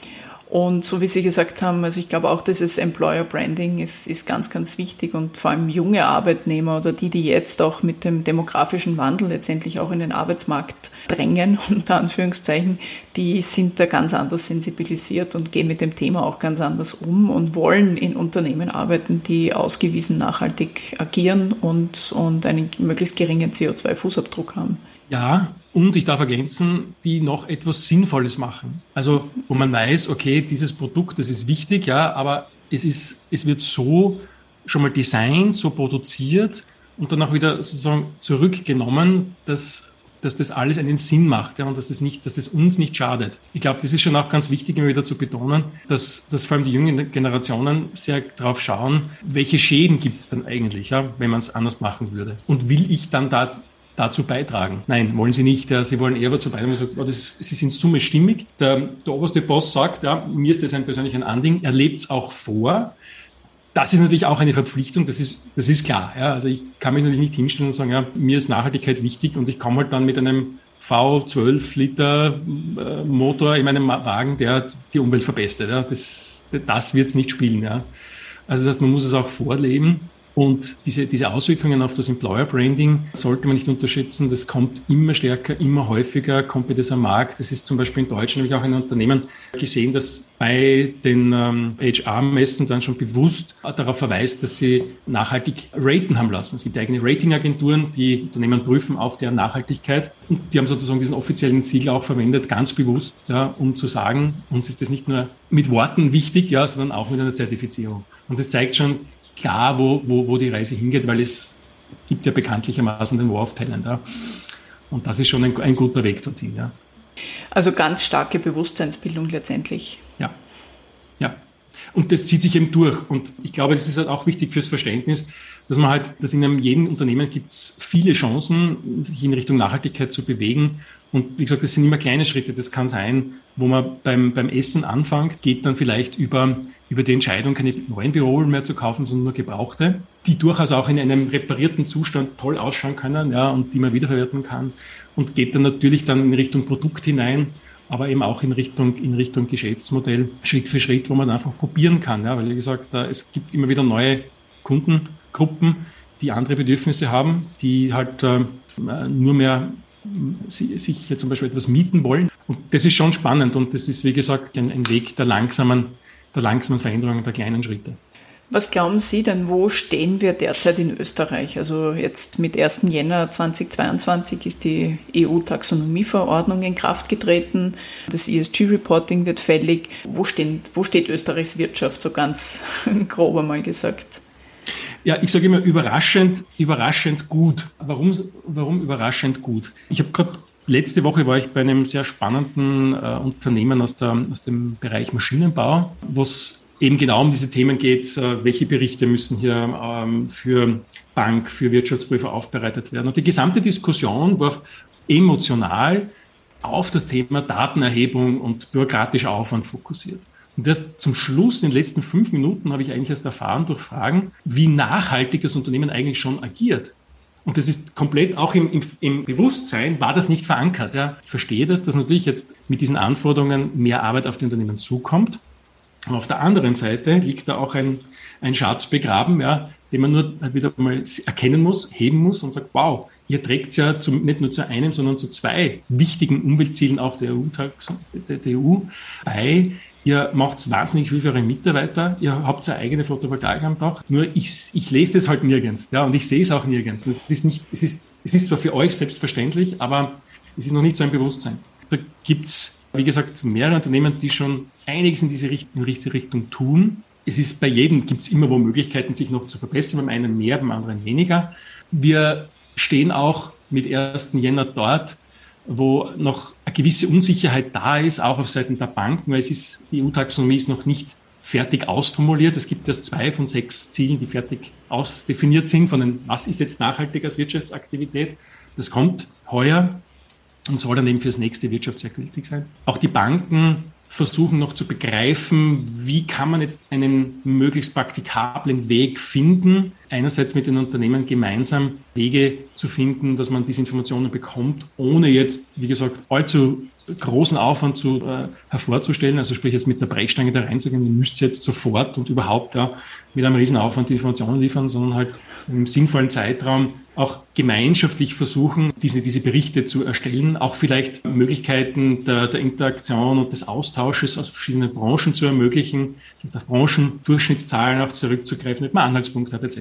Und so wie Sie gesagt haben, also ich glaube auch, dieses Employer Branding ist ganz, ganz wichtig und vor allem junge Arbeitnehmer oder die jetzt auch mit dem demografischen Wandel letztendlich auch in den Arbeitsmarkt drängen, unter Anführungszeichen, die sind da ganz anders sensibilisiert und gehen mit dem Thema auch ganz anders um und wollen in Unternehmen arbeiten, die ausgewiesen nachhaltig agieren und einen möglichst geringen CO2-Fußabdruck haben. Ja, und ich darf ergänzen, die noch etwas Sinnvolles machen. Also, wo man weiß, okay, dieses Produkt, das ist wichtig, ja, aber es wird so schon mal designt, so produziert und dann auch wieder sozusagen zurückgenommen, dass das alles einen Sinn macht, ja, und dass das uns nicht schadet. Ich glaube, das ist schon auch ganz wichtig, immer wieder zu betonen, dass vor allem die jungen Generationen sehr drauf schauen, welche Schäden gibt es dann eigentlich, ja, wenn man es anders machen würde. Und will ich dann dazu beitragen? Nein, wollen sie nicht. Ja, sie wollen eher dazu beitragen. Es ist in Summe stimmig. Der oberste Boss sagt, ja, mir ist das persönlich ein Anliegen. Er lebt es auch vor. Das ist natürlich auch eine Verpflichtung. Das ist klar. Ja. Also ich kann mich natürlich nicht hinstellen und sagen, ja, mir ist Nachhaltigkeit wichtig und ich komme halt dann mit einem V12 Liter Motor in meinem Wagen, der die Umwelt verbessert. Ja. Das wird es nicht spielen. Ja. Also das heißt, man muss es auch vorleben. Und diese Auswirkungen auf das Employer Branding sollte man nicht unterschätzen. Das kommt immer stärker, immer häufiger, kommt das am Markt. Das ist zum Beispiel in Deutschland, habe ich auch ein Unternehmen gesehen, das bei den HR-Messen dann schon bewusst darauf verweist, dass sie nachhaltig raten haben lassen. Es gibt eigene Ratingagenturen, die Unternehmen prüfen auf deren Nachhaltigkeit. Und die haben sozusagen diesen offiziellen Siegel auch verwendet, ganz bewusst, ja, um zu sagen, uns ist das nicht nur mit Worten wichtig, ja, sondern auch mit einer Zertifizierung. Und das zeigt schon klar, wo die Reise hingeht, weil es gibt ja bekanntlichermaßen den War of Talent. Ja. Und das ist schon ein guter Weg dorthin. Ja. Also ganz starke Bewusstseinsbildung letztendlich. Ja. Und das zieht sich eben durch. Und ich glaube, das ist halt auch wichtig fürs Verständnis, dass in jedem Unternehmen gibt es viele Chancen, sich in Richtung Nachhaltigkeit zu bewegen. Und wie gesagt, das sind immer kleine Schritte. Das kann sein, wo man beim Essen anfängt, geht dann vielleicht über die Entscheidung, keine neuen Büromöbel mehr zu kaufen, sondern nur gebrauchte, die durchaus auch in einem reparierten Zustand toll ausschauen können, ja, und die man wiederverwerten kann. Und geht dann natürlich in Richtung Produkt hinein, aber eben auch in Richtung Geschäftsmodell, Schritt für Schritt, wo man einfach probieren kann. Ja, weil, wie gesagt, es gibt immer wieder neue Kundengruppen, die andere Bedürfnisse haben, die halt nur mehr sich hier zum Beispiel etwas mieten wollen. Und das ist schon spannend und das ist, wie gesagt, ein Weg der langsamen Veränderungen, der kleinen Schritte. Was glauben Sie denn, wo stehen wir derzeit in Österreich? Also jetzt mit 1. Jänner 2022 ist die EU-Taxonomieverordnung in Kraft getreten. Das ESG-Reporting wird fällig. Wo steht Österreichs Wirtschaft, so ganz grob einmal gesagt? Ja, ich sage immer überraschend gut. Warum überraschend gut? Ich habe gerade letzte Woche war ich bei einem sehr spannenden Unternehmen aus dem Bereich Maschinenbau, wo es eben genau um diese Themen geht, welche Berichte müssen hier für Bank, für Wirtschaftsprüfer aufbereitet werden. Und die gesamte Diskussion war emotional auf das Thema Datenerhebung und bürokratischer Aufwand fokussiert. Und erst zum Schluss, in den letzten 5 Minuten, habe ich eigentlich erst erfahren durch Fragen, wie nachhaltig das Unternehmen eigentlich schon agiert. Und das ist komplett auch im Bewusstsein, war das nicht verankert. Ja. Ich verstehe das, dass natürlich jetzt mit diesen Anforderungen mehr Arbeit auf die Unternehmen zukommt. Aber auf der anderen Seite liegt da auch ein Schatz begraben, ja, den man nur wieder mal erkennen muss, heben muss und sagt, wow, ihr trägt ja nicht nur zu einem, sondern zu 2 wichtigen Umweltzielen auch der EU bei. Ihr macht wahnsinnig viel für eure Mitarbeiter. Ihr habt eine eigene Photovoltaik am Dach. Nur ich lese das halt nirgends, ja, und ich sehe es auch nirgends. Es ist zwar für euch selbstverständlich, aber es ist noch nicht so ein Bewusstsein. Da gibt's, wie gesagt, mehrere Unternehmen, die schon einiges in diese Richtung tun. es ist bei jedem, gibt es immer wo Möglichkeiten, sich noch zu verbessern, beim einen mehr, beim anderen weniger. Wir stehen auch mit 1. Jänner dort, wo noch eine gewisse Unsicherheit da ist, auch auf Seiten der Banken, weil die EU-Taxonomie ist noch nicht fertig ausformuliert. Es gibt erst 2 von 6 Zielen, die fertig ausdefiniert sind, was ist jetzt nachhaltig als Wirtschaftsaktivität. Das kommt heuer und soll dann eben fürs nächste Wirtschaftsjahr gültig sein. Auch die Banken versuchen noch zu begreifen, wie kann man jetzt einen möglichst praktikablen Weg finden, einerseits mit den Unternehmen gemeinsam Wege zu finden, dass man diese Informationen bekommt, ohne jetzt, wie gesagt, allzu großen Aufwand hervorzustellen, also sprich jetzt mit einer Brechstange da reinzugehen, ihr müsst jetzt sofort und überhaupt mit einem riesen Aufwand die Informationen liefern, sondern halt im sinnvollen Zeitraum auch gemeinschaftlich versuchen, diese Berichte zu erstellen, auch vielleicht Möglichkeiten der Interaktion und des Austausches aus verschiedenen Branchen zu ermöglichen, auf Branchendurchschnittszahlen auch zurückzugreifen, damit man Anhaltspunkte hat etc.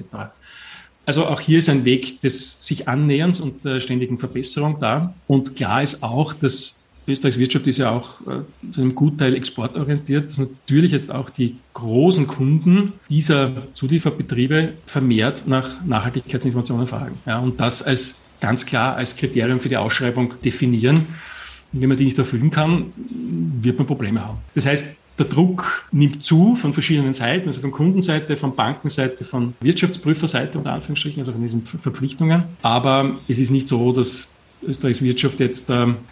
Also auch hier ist ein Weg des sich Annäherns und der ständigen Verbesserung da. Und klar ist auch, dass Österreichs Wirtschaft ist ja auch zu einem Gutteil exportorientiert, dass natürlich jetzt auch die großen Kunden dieser Zulieferbetriebe vermehrt nach Nachhaltigkeitsinformationen fragen. Ja, und das ganz klar als Kriterium für die Ausschreibung definieren. Und wenn man die nicht erfüllen kann, wird man Probleme haben. Das heißt, der Druck nimmt zu von verschiedenen Seiten, also von Kundenseite, von Bankenseite, von Wirtschaftsprüferseite unter Anführungsstrichen, also von diesen Verpflichtungen. Aber es ist nicht so, dass Österreichs Wirtschaft jetzt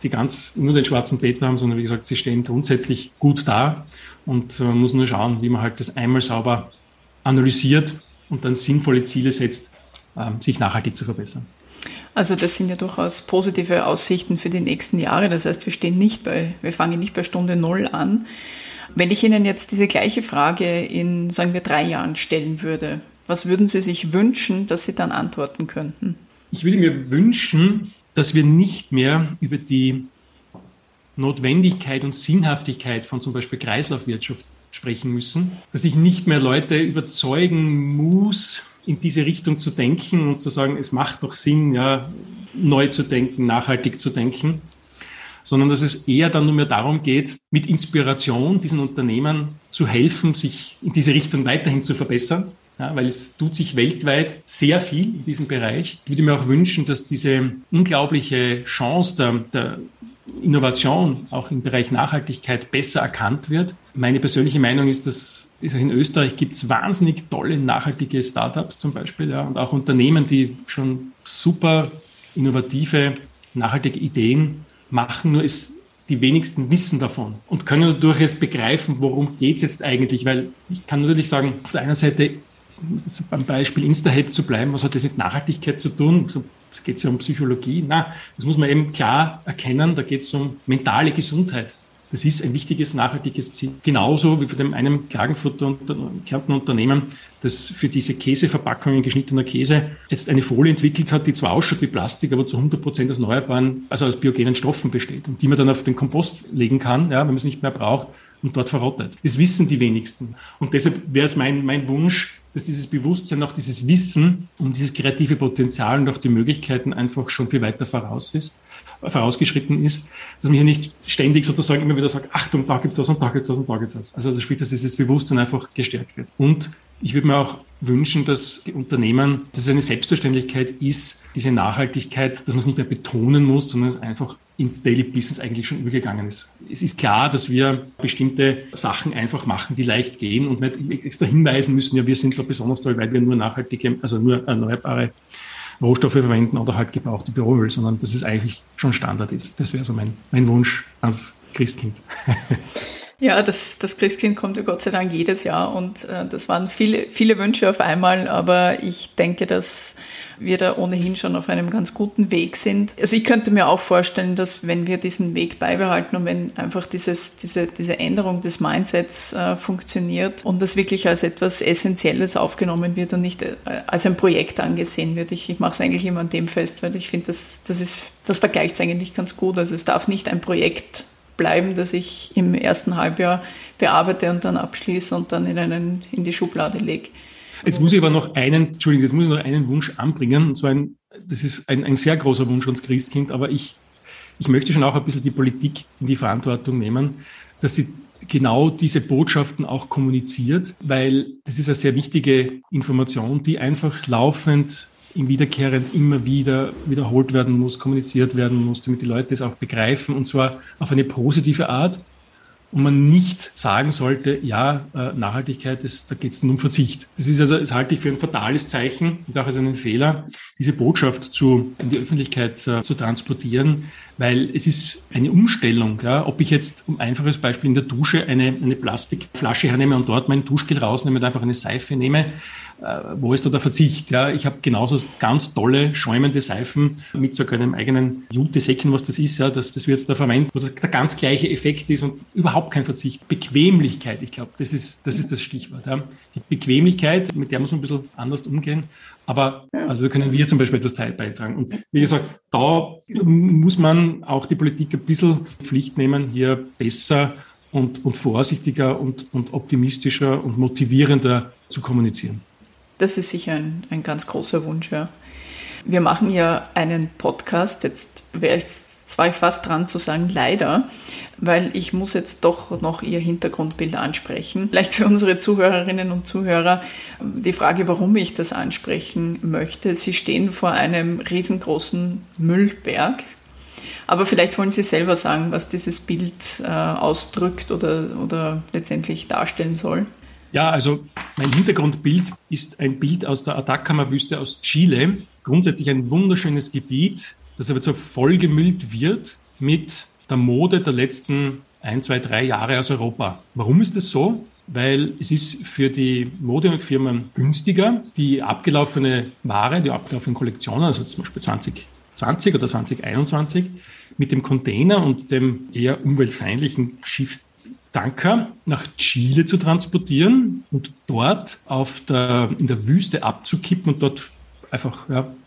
nur den schwarzen Peter haben, sondern wie gesagt, sie stehen grundsätzlich gut da und man muss nur schauen, wie man halt das einmal sauber analysiert und dann sinnvolle Ziele setzt, sich nachhaltig zu verbessern. Also das sind ja durchaus positive Aussichten für die nächsten Jahre. Das heißt, wir fangen nicht bei Stunde Null an. Wenn ich Ihnen jetzt diese gleiche Frage in, sagen wir, 3 Jahren stellen würde, was würden Sie sich wünschen, dass Sie dann antworten könnten? Ich würde mir wünschen, dass wir nicht mehr über die Notwendigkeit und Sinnhaftigkeit von zum Beispiel Kreislaufwirtschaft sprechen müssen, dass ich nicht mehr Leute überzeugen muss, in diese Richtung zu denken und zu sagen, es macht doch Sinn, neu zu denken, nachhaltig zu denken, sondern dass es eher dann nur mehr darum geht, mit Inspiration diesen Unternehmen zu helfen, sich in diese Richtung weiterhin zu verbessern. Ja, weil es tut sich weltweit sehr viel in diesem Bereich. Ich würde mir auch wünschen, dass diese unglaubliche Chance der Innovation auch im Bereich Nachhaltigkeit besser erkannt wird. Meine persönliche Meinung ist, dass in Österreich gibt es wahnsinnig tolle nachhaltige Startups zum Beispiel, und auch Unternehmen, die schon super innovative, nachhaltige Ideen machen, nur die wenigsten wissen davon und können dadurch jetzt begreifen, worum geht es jetzt eigentlich, weil ich kann natürlich sagen, auf der einen Seite, beim Beispiel Instahelp zu bleiben, was hat das mit Nachhaltigkeit zu tun? So geht es ja um Psychologie. Nein, das muss man eben klar erkennen, da geht es um mentale Gesundheit. Das ist ein wichtiges, nachhaltiges Ziel. Genauso wie von einem Klagenfurter Kärntner Unternehmen, das für diese Käseverpackungen, geschnittener Käse, jetzt eine Folie entwickelt hat, die zwar ausschaut wie Plastik, aber zu 100% aus erneuerbaren, also aus biogenen Stoffen besteht und die man dann auf den Kompost legen kann, wenn man es nicht mehr braucht und dort verrottet. Das wissen die wenigsten. Und deshalb wäre es mein Wunsch, dass dieses Bewusstsein, auch dieses Wissen um dieses kreative Potenzial und auch die Möglichkeiten einfach schon viel weiter vorausgeschritten ist, dass man hier nicht ständig sozusagen immer wieder sagt, Achtung, da gibt's was und da gibt's was und da gibt's was. Also das spielt, dass dieses Bewusstsein einfach gestärkt wird. Und ich würde mir auch wünschen, dass die Unternehmen, dass es eine Selbstverständlichkeit ist, diese Nachhaltigkeit, dass man es nicht mehr betonen muss, sondern es einfach ins Daily Business eigentlich schon übergegangen ist. Es ist klar, dass wir bestimmte Sachen einfach machen, die leicht gehen und nicht extra hinweisen müssen, wir sind da besonders toll, weil wir nur nachhaltige, also nur erneuerbare Rohstoffe verwenden oder halt gebrauchte Büroöl, sondern dass es eigentlich schon Standard ist. Das wäre so mein Wunsch als Christkind. Ja, das Christkind kommt ja Gott sei Dank jedes Jahr und das waren viele Wünsche auf einmal, aber ich denke, dass wir da ohnehin schon auf einem ganz guten Weg sind. Also ich könnte mir auch vorstellen, dass wenn wir diesen Weg beibehalten und wenn einfach diese Änderung des Mindsets funktioniert und das wirklich als etwas Essentielles aufgenommen wird und nicht als ein Projekt angesehen wird. Ich mache es eigentlich immer an dem fest, weil ich finde, das vergleicht es eigentlich ganz gut. Also es darf nicht ein Projekt bleiben, das ich im ersten Halbjahr bearbeite und dann abschließe und dann in die Schublade lege. Jetzt muss ich aber noch einen Wunsch anbringen. Und zwar das ist ein sehr großer Wunsch ans Christkind, aber ich möchte schon auch ein bisschen die Politik in die Verantwortung nehmen, dass sie genau diese Botschaften auch kommuniziert, weil das ist eine sehr wichtige Information, die einfach laufend, wiederkehrend immer wieder wiederholt werden muss, kommuniziert werden muss, damit die Leute es auch begreifen, und zwar auf eine positive Art. Und man nicht sagen sollte, ja, Nachhaltigkeit, da geht es nur um Verzicht. Das halte ich für ein fatales Zeichen und auch als einen Fehler, diese Botschaft in die Öffentlichkeit zu transportieren, weil es ist eine Umstellung. Ja, ob ich jetzt, um einfaches Beispiel, in der Dusche eine Plastikflasche hernehme und dort mein Duschgel rausnehme und einfach eine Seife nehme, wo ist da der Verzicht? Ja, ich habe genauso ganz tolle, schäumende Seifen mit sogar einem eigenen Jute-Säckchen, was das ist, ja, das wir jetzt da verwenden, wo das der ganz gleiche Effekt ist und überhaupt kein Verzicht. Bequemlichkeit, ich glaube, das ist das Stichwort. Ja. Die Bequemlichkeit, mit der muss man ein bisschen anders umgehen, aber also da können wir zum Beispiel etwas beitragen. Und wie gesagt, da muss man auch die Politik ein bisschen Pflicht nehmen, hier besser und vorsichtiger und optimistischer und motivierender zu kommunizieren. Das ist sicher ein ganz großer Wunsch, ja. Wir machen ja einen Podcast, jetzt wäre ich fast dran zu sagen, leider, weil ich muss jetzt doch noch Ihr Hintergrundbild ansprechen. Vielleicht für unsere Zuhörerinnen und Zuhörer die Frage, warum ich das ansprechen möchte. Sie stehen vor einem riesengroßen Müllberg, aber vielleicht wollen Sie selber sagen, was dieses Bild ausdrückt oder letztendlich darstellen soll. Ja, also mein Hintergrundbild ist ein Bild aus der Atacama-Wüste aus Chile. Grundsätzlich ein wunderschönes Gebiet, das aber so vollgemüllt wird mit der Mode der letzten 1, 2, 3 Jahre aus Europa. Warum ist das so? Weil es ist für die Modefirmen günstiger, die abgelaufene Ware, die abgelaufenen Kollektionen, also zum Beispiel 2020 oder 2021, mit dem Container und dem eher umweltfeindlichen Schiffstanker nach Chile zu transportieren und dort in der Wüste abzukippen und dort einfach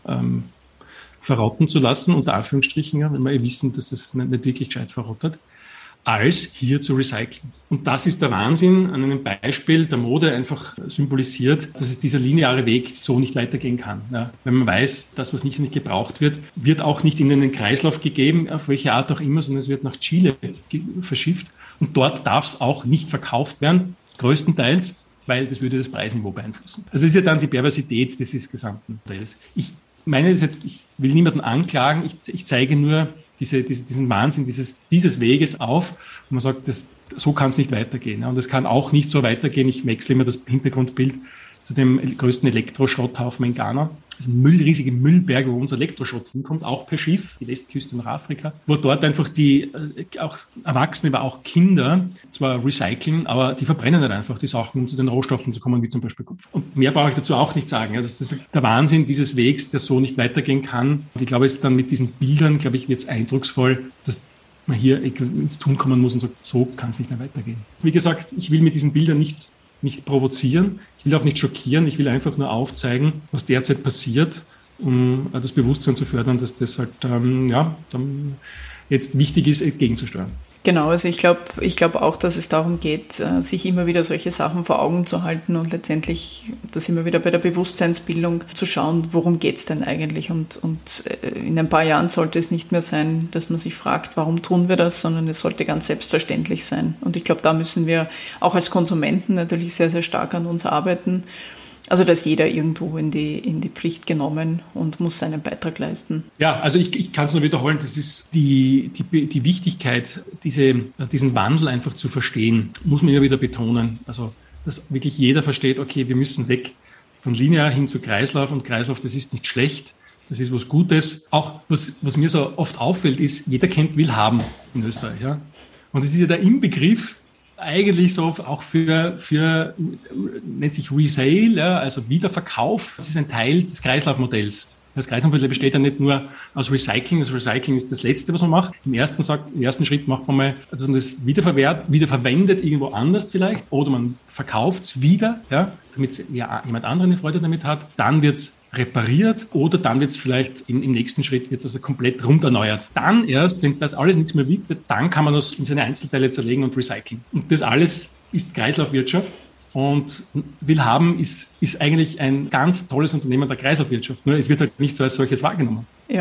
verrotten zu lassen, unter Anführungsstrichen, wenn wir wissen, dass das nicht wirklich gescheit verrottet, als hier zu recyceln. Und das ist der Wahnsinn an einem Beispiel der Mode einfach symbolisiert, dass es dieser lineare Weg so nicht weitergehen kann. Ja, wenn man weiß, das, was nicht gebraucht wird, wird auch nicht in den Kreislauf gegeben, auf welche Art auch immer, sondern es wird nach Chile verschifft. Und dort darf es auch nicht verkauft werden, größtenteils, weil das würde das Preisniveau beeinflussen. Also das ist ja dann die Perversität dieses gesamten Modells. Ich meine das jetzt, ich will niemanden anklagen, ich zeige nur diesen Wahnsinn dieses Weges auf, wo man sagt, so kann es nicht weitergehen. Und es kann auch nicht so weitergehen. Ich wechsle immer das Hintergrundbild zu dem größten Elektroschrotthaufen in Ghana. Das sind riesige Müllberge, wo unser Elektroschrott hinkommt, auch per Schiff, die Westküste nach Afrika, wo dort einfach auch Erwachsene, aber auch Kinder zwar recyceln, aber die verbrennen nicht einfach die Sachen, um zu den Rohstoffen zu kommen, wie zum Beispiel Kupfer. Und mehr brauche ich dazu auch nicht sagen. Ja, das ist der Wahnsinn dieses Wegs, der so nicht weitergehen kann. Und ich glaube, es dann mit diesen Bildern, wird es eindrucksvoll, dass man hier ins Tun kommen muss und sagt, so kann es nicht mehr weitergehen. Wie gesagt, ich will mit diesen Bildern nicht provozieren, ich will auch nicht schockieren, ich will einfach nur aufzeigen, was derzeit passiert, um das Bewusstsein zu fördern, dass das halt jetzt wichtig ist, gegenzusteuern. Genau, also ich glaube auch, dass es darum geht, sich immer wieder solche Sachen vor Augen zu halten und letztendlich das immer wieder bei der Bewusstseinsbildung zu schauen, worum geht es denn eigentlich, und in ein paar Jahren sollte es nicht mehr sein, dass man sich fragt, warum tun wir das, sondern es sollte ganz selbstverständlich sein. Und ich glaube, da müssen wir auch als Konsumenten natürlich sehr, sehr stark an uns arbeiten. Also da ist jeder irgendwo in die Pflicht genommen und muss seinen Beitrag leisten. Ja, also ich kann es nur wiederholen, das ist die Wichtigkeit, diesen Wandel einfach zu verstehen, muss man immer wieder betonen. Also dass wirklich jeder versteht, okay, wir müssen weg von linear hin zu Kreislauf, und Kreislauf, das ist nicht schlecht, das ist was Gutes. Auch was mir so oft auffällt, ist, jeder kennt Willhaben in Österreich. Ja? Und das ist ja der Inbegriff eigentlich so auch für nennt sich Resale, ja, also Wiederverkauf. Das ist ein Teil des Kreislaufmodells. Das Kreislaufmodell besteht ja nicht nur aus Recycling. Das Recycling ist das Letzte, was man macht. Im ersten Schritt macht man mal, dass man das wiederverwendet irgendwo anders vielleicht, oder man verkauft es wieder, ja, damit jemand anderen eine Freude damit hat. Dann wird es repariert, oder dann wird es vielleicht im nächsten Schritt also komplett runderneuert. Dann erst, wenn das alles nichts mehr wiegt, dann kann man das in seine Einzelteile zerlegen und recyceln. Und das alles ist Kreislaufwirtschaft. Und Willhaben ist eigentlich ein ganz tolles Unternehmen der Kreislaufwirtschaft. Nur es wird halt nicht so als solches wahrgenommen. Ja,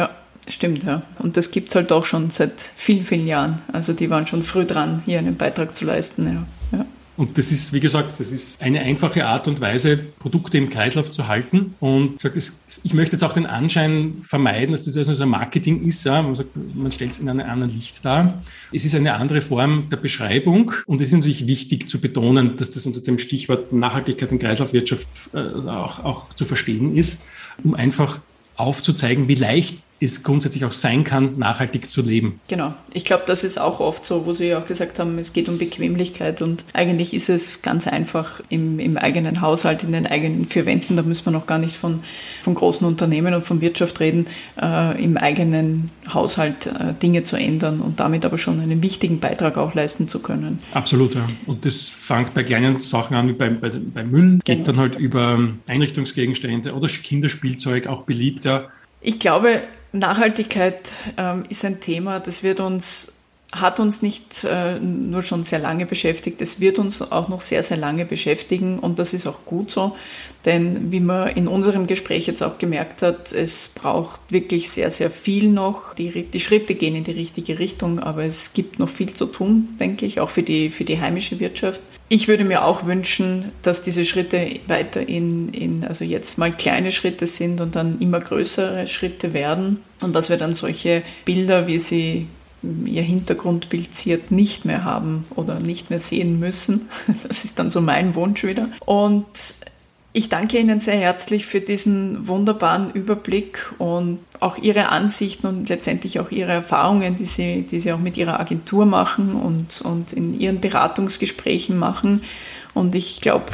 Stimmt, ja. Und das gibt es halt auch schon seit vielen, vielen Jahren. Also die waren schon früh dran, hier einen Beitrag zu leisten. Ja. Und das ist, wie gesagt, das ist eine einfache Art und Weise, Produkte im Kreislauf zu halten. Und ich möchte jetzt auch den Anschein vermeiden, dass das also ein Marketing ist. Ja. Man sagt, man stellt es in einem anderen Licht dar. Es ist eine andere Form der Beschreibung. Und es ist natürlich wichtig zu betonen, dass das unter dem Stichwort Nachhaltigkeit und Kreislaufwirtschaft auch zu verstehen ist, um einfach aufzuzeigen, wie leicht es grundsätzlich auch sein kann, nachhaltig zu leben. Genau. Ich glaube, das ist auch oft so, wo Sie auch gesagt haben, es geht um Bequemlichkeit und eigentlich ist es ganz einfach im eigenen Haushalt, in den eigenen vier Wänden, da müssen wir noch gar nicht von großen Unternehmen und von Wirtschaft reden, im eigenen Haushalt Dinge zu ändern und damit aber schon einen wichtigen Beitrag auch leisten zu können. Absolut, ja. Und das fängt bei kleinen Sachen an, wie bei Müll, geht dann halt über Einrichtungsgegenstände oder Kinderspielzeug, auch beliebt, ja. Ich glaube, Nachhaltigkeit ist ein Thema, das hat uns nicht nur schon sehr lange beschäftigt, es wird uns auch noch sehr, sehr lange beschäftigen und das ist auch gut so, denn wie man in unserem Gespräch jetzt auch gemerkt hat, es braucht wirklich sehr, sehr viel noch. Die Schritte gehen in die richtige Richtung, aber es gibt noch viel zu tun, denke ich, auch für die heimische Wirtschaft. Ich würde mir auch wünschen, dass diese Schritte weiter also jetzt mal kleine Schritte sind und dann immer größere Schritte werden und dass wir dann solche Bilder, wie sie ihr Hintergrundbild ziert, nicht mehr haben oder nicht mehr sehen müssen. Das ist dann so mein Wunsch wieder. Und ich danke Ihnen sehr herzlich für diesen wunderbaren Überblick und auch Ihre Ansichten und letztendlich auch Ihre Erfahrungen, die Sie auch mit Ihrer Agentur machen und in Ihren Beratungsgesprächen machen. Und ich glaube,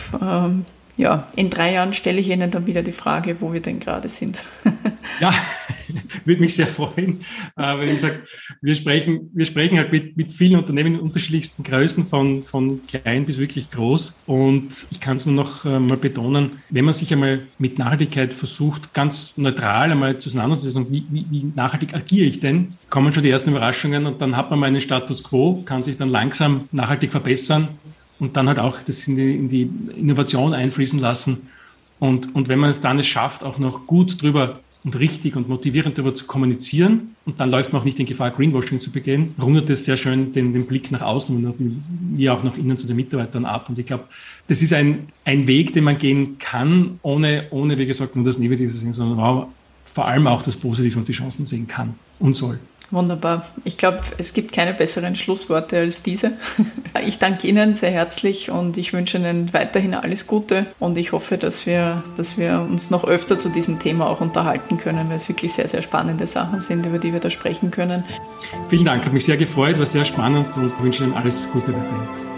in 3 Jahren stelle ich Ihnen dann wieder die Frage, wo wir denn gerade sind. Ja, würde mich sehr freuen, weil ich sage, wir sprechen halt mit vielen Unternehmen in unterschiedlichsten Größen, von klein bis wirklich groß. Und ich kann es nur noch mal betonen, wenn man sich einmal mit Nachhaltigkeit versucht, ganz neutral einmal auseinanderzusetzen, wie nachhaltig agiere ich denn, kommen schon die ersten Überraschungen und dann hat man mal einen Status quo, kann sich dann langsam nachhaltig verbessern und dann halt auch das in die Innovation einfließen lassen. Und wenn man es dann schafft, auch noch gut drüber und richtig und motivierend darüber zu kommunizieren, und dann läuft man auch nicht in Gefahr, Greenwashing zu begehen, rundet es sehr schön den Blick nach außen und wie auch nach innen zu den Mitarbeitern ab. Und ich glaube, das ist ein Weg, den man gehen kann, ohne wie gesagt, nur das Negative zu sehen, sondern vor allem auch das Positive und die Chancen sehen kann und soll. Wunderbar. Ich glaube, es gibt keine besseren Schlussworte als diese. Ich danke Ihnen sehr herzlich und ich wünsche Ihnen weiterhin alles Gute und ich hoffe, dass wir uns noch öfter zu diesem Thema auch unterhalten können, weil es wirklich sehr, sehr spannende Sachen sind, über die wir da sprechen können. Vielen Dank, hat mich sehr gefreut, war sehr spannend und wünsche Ihnen alles Gute weiterhin.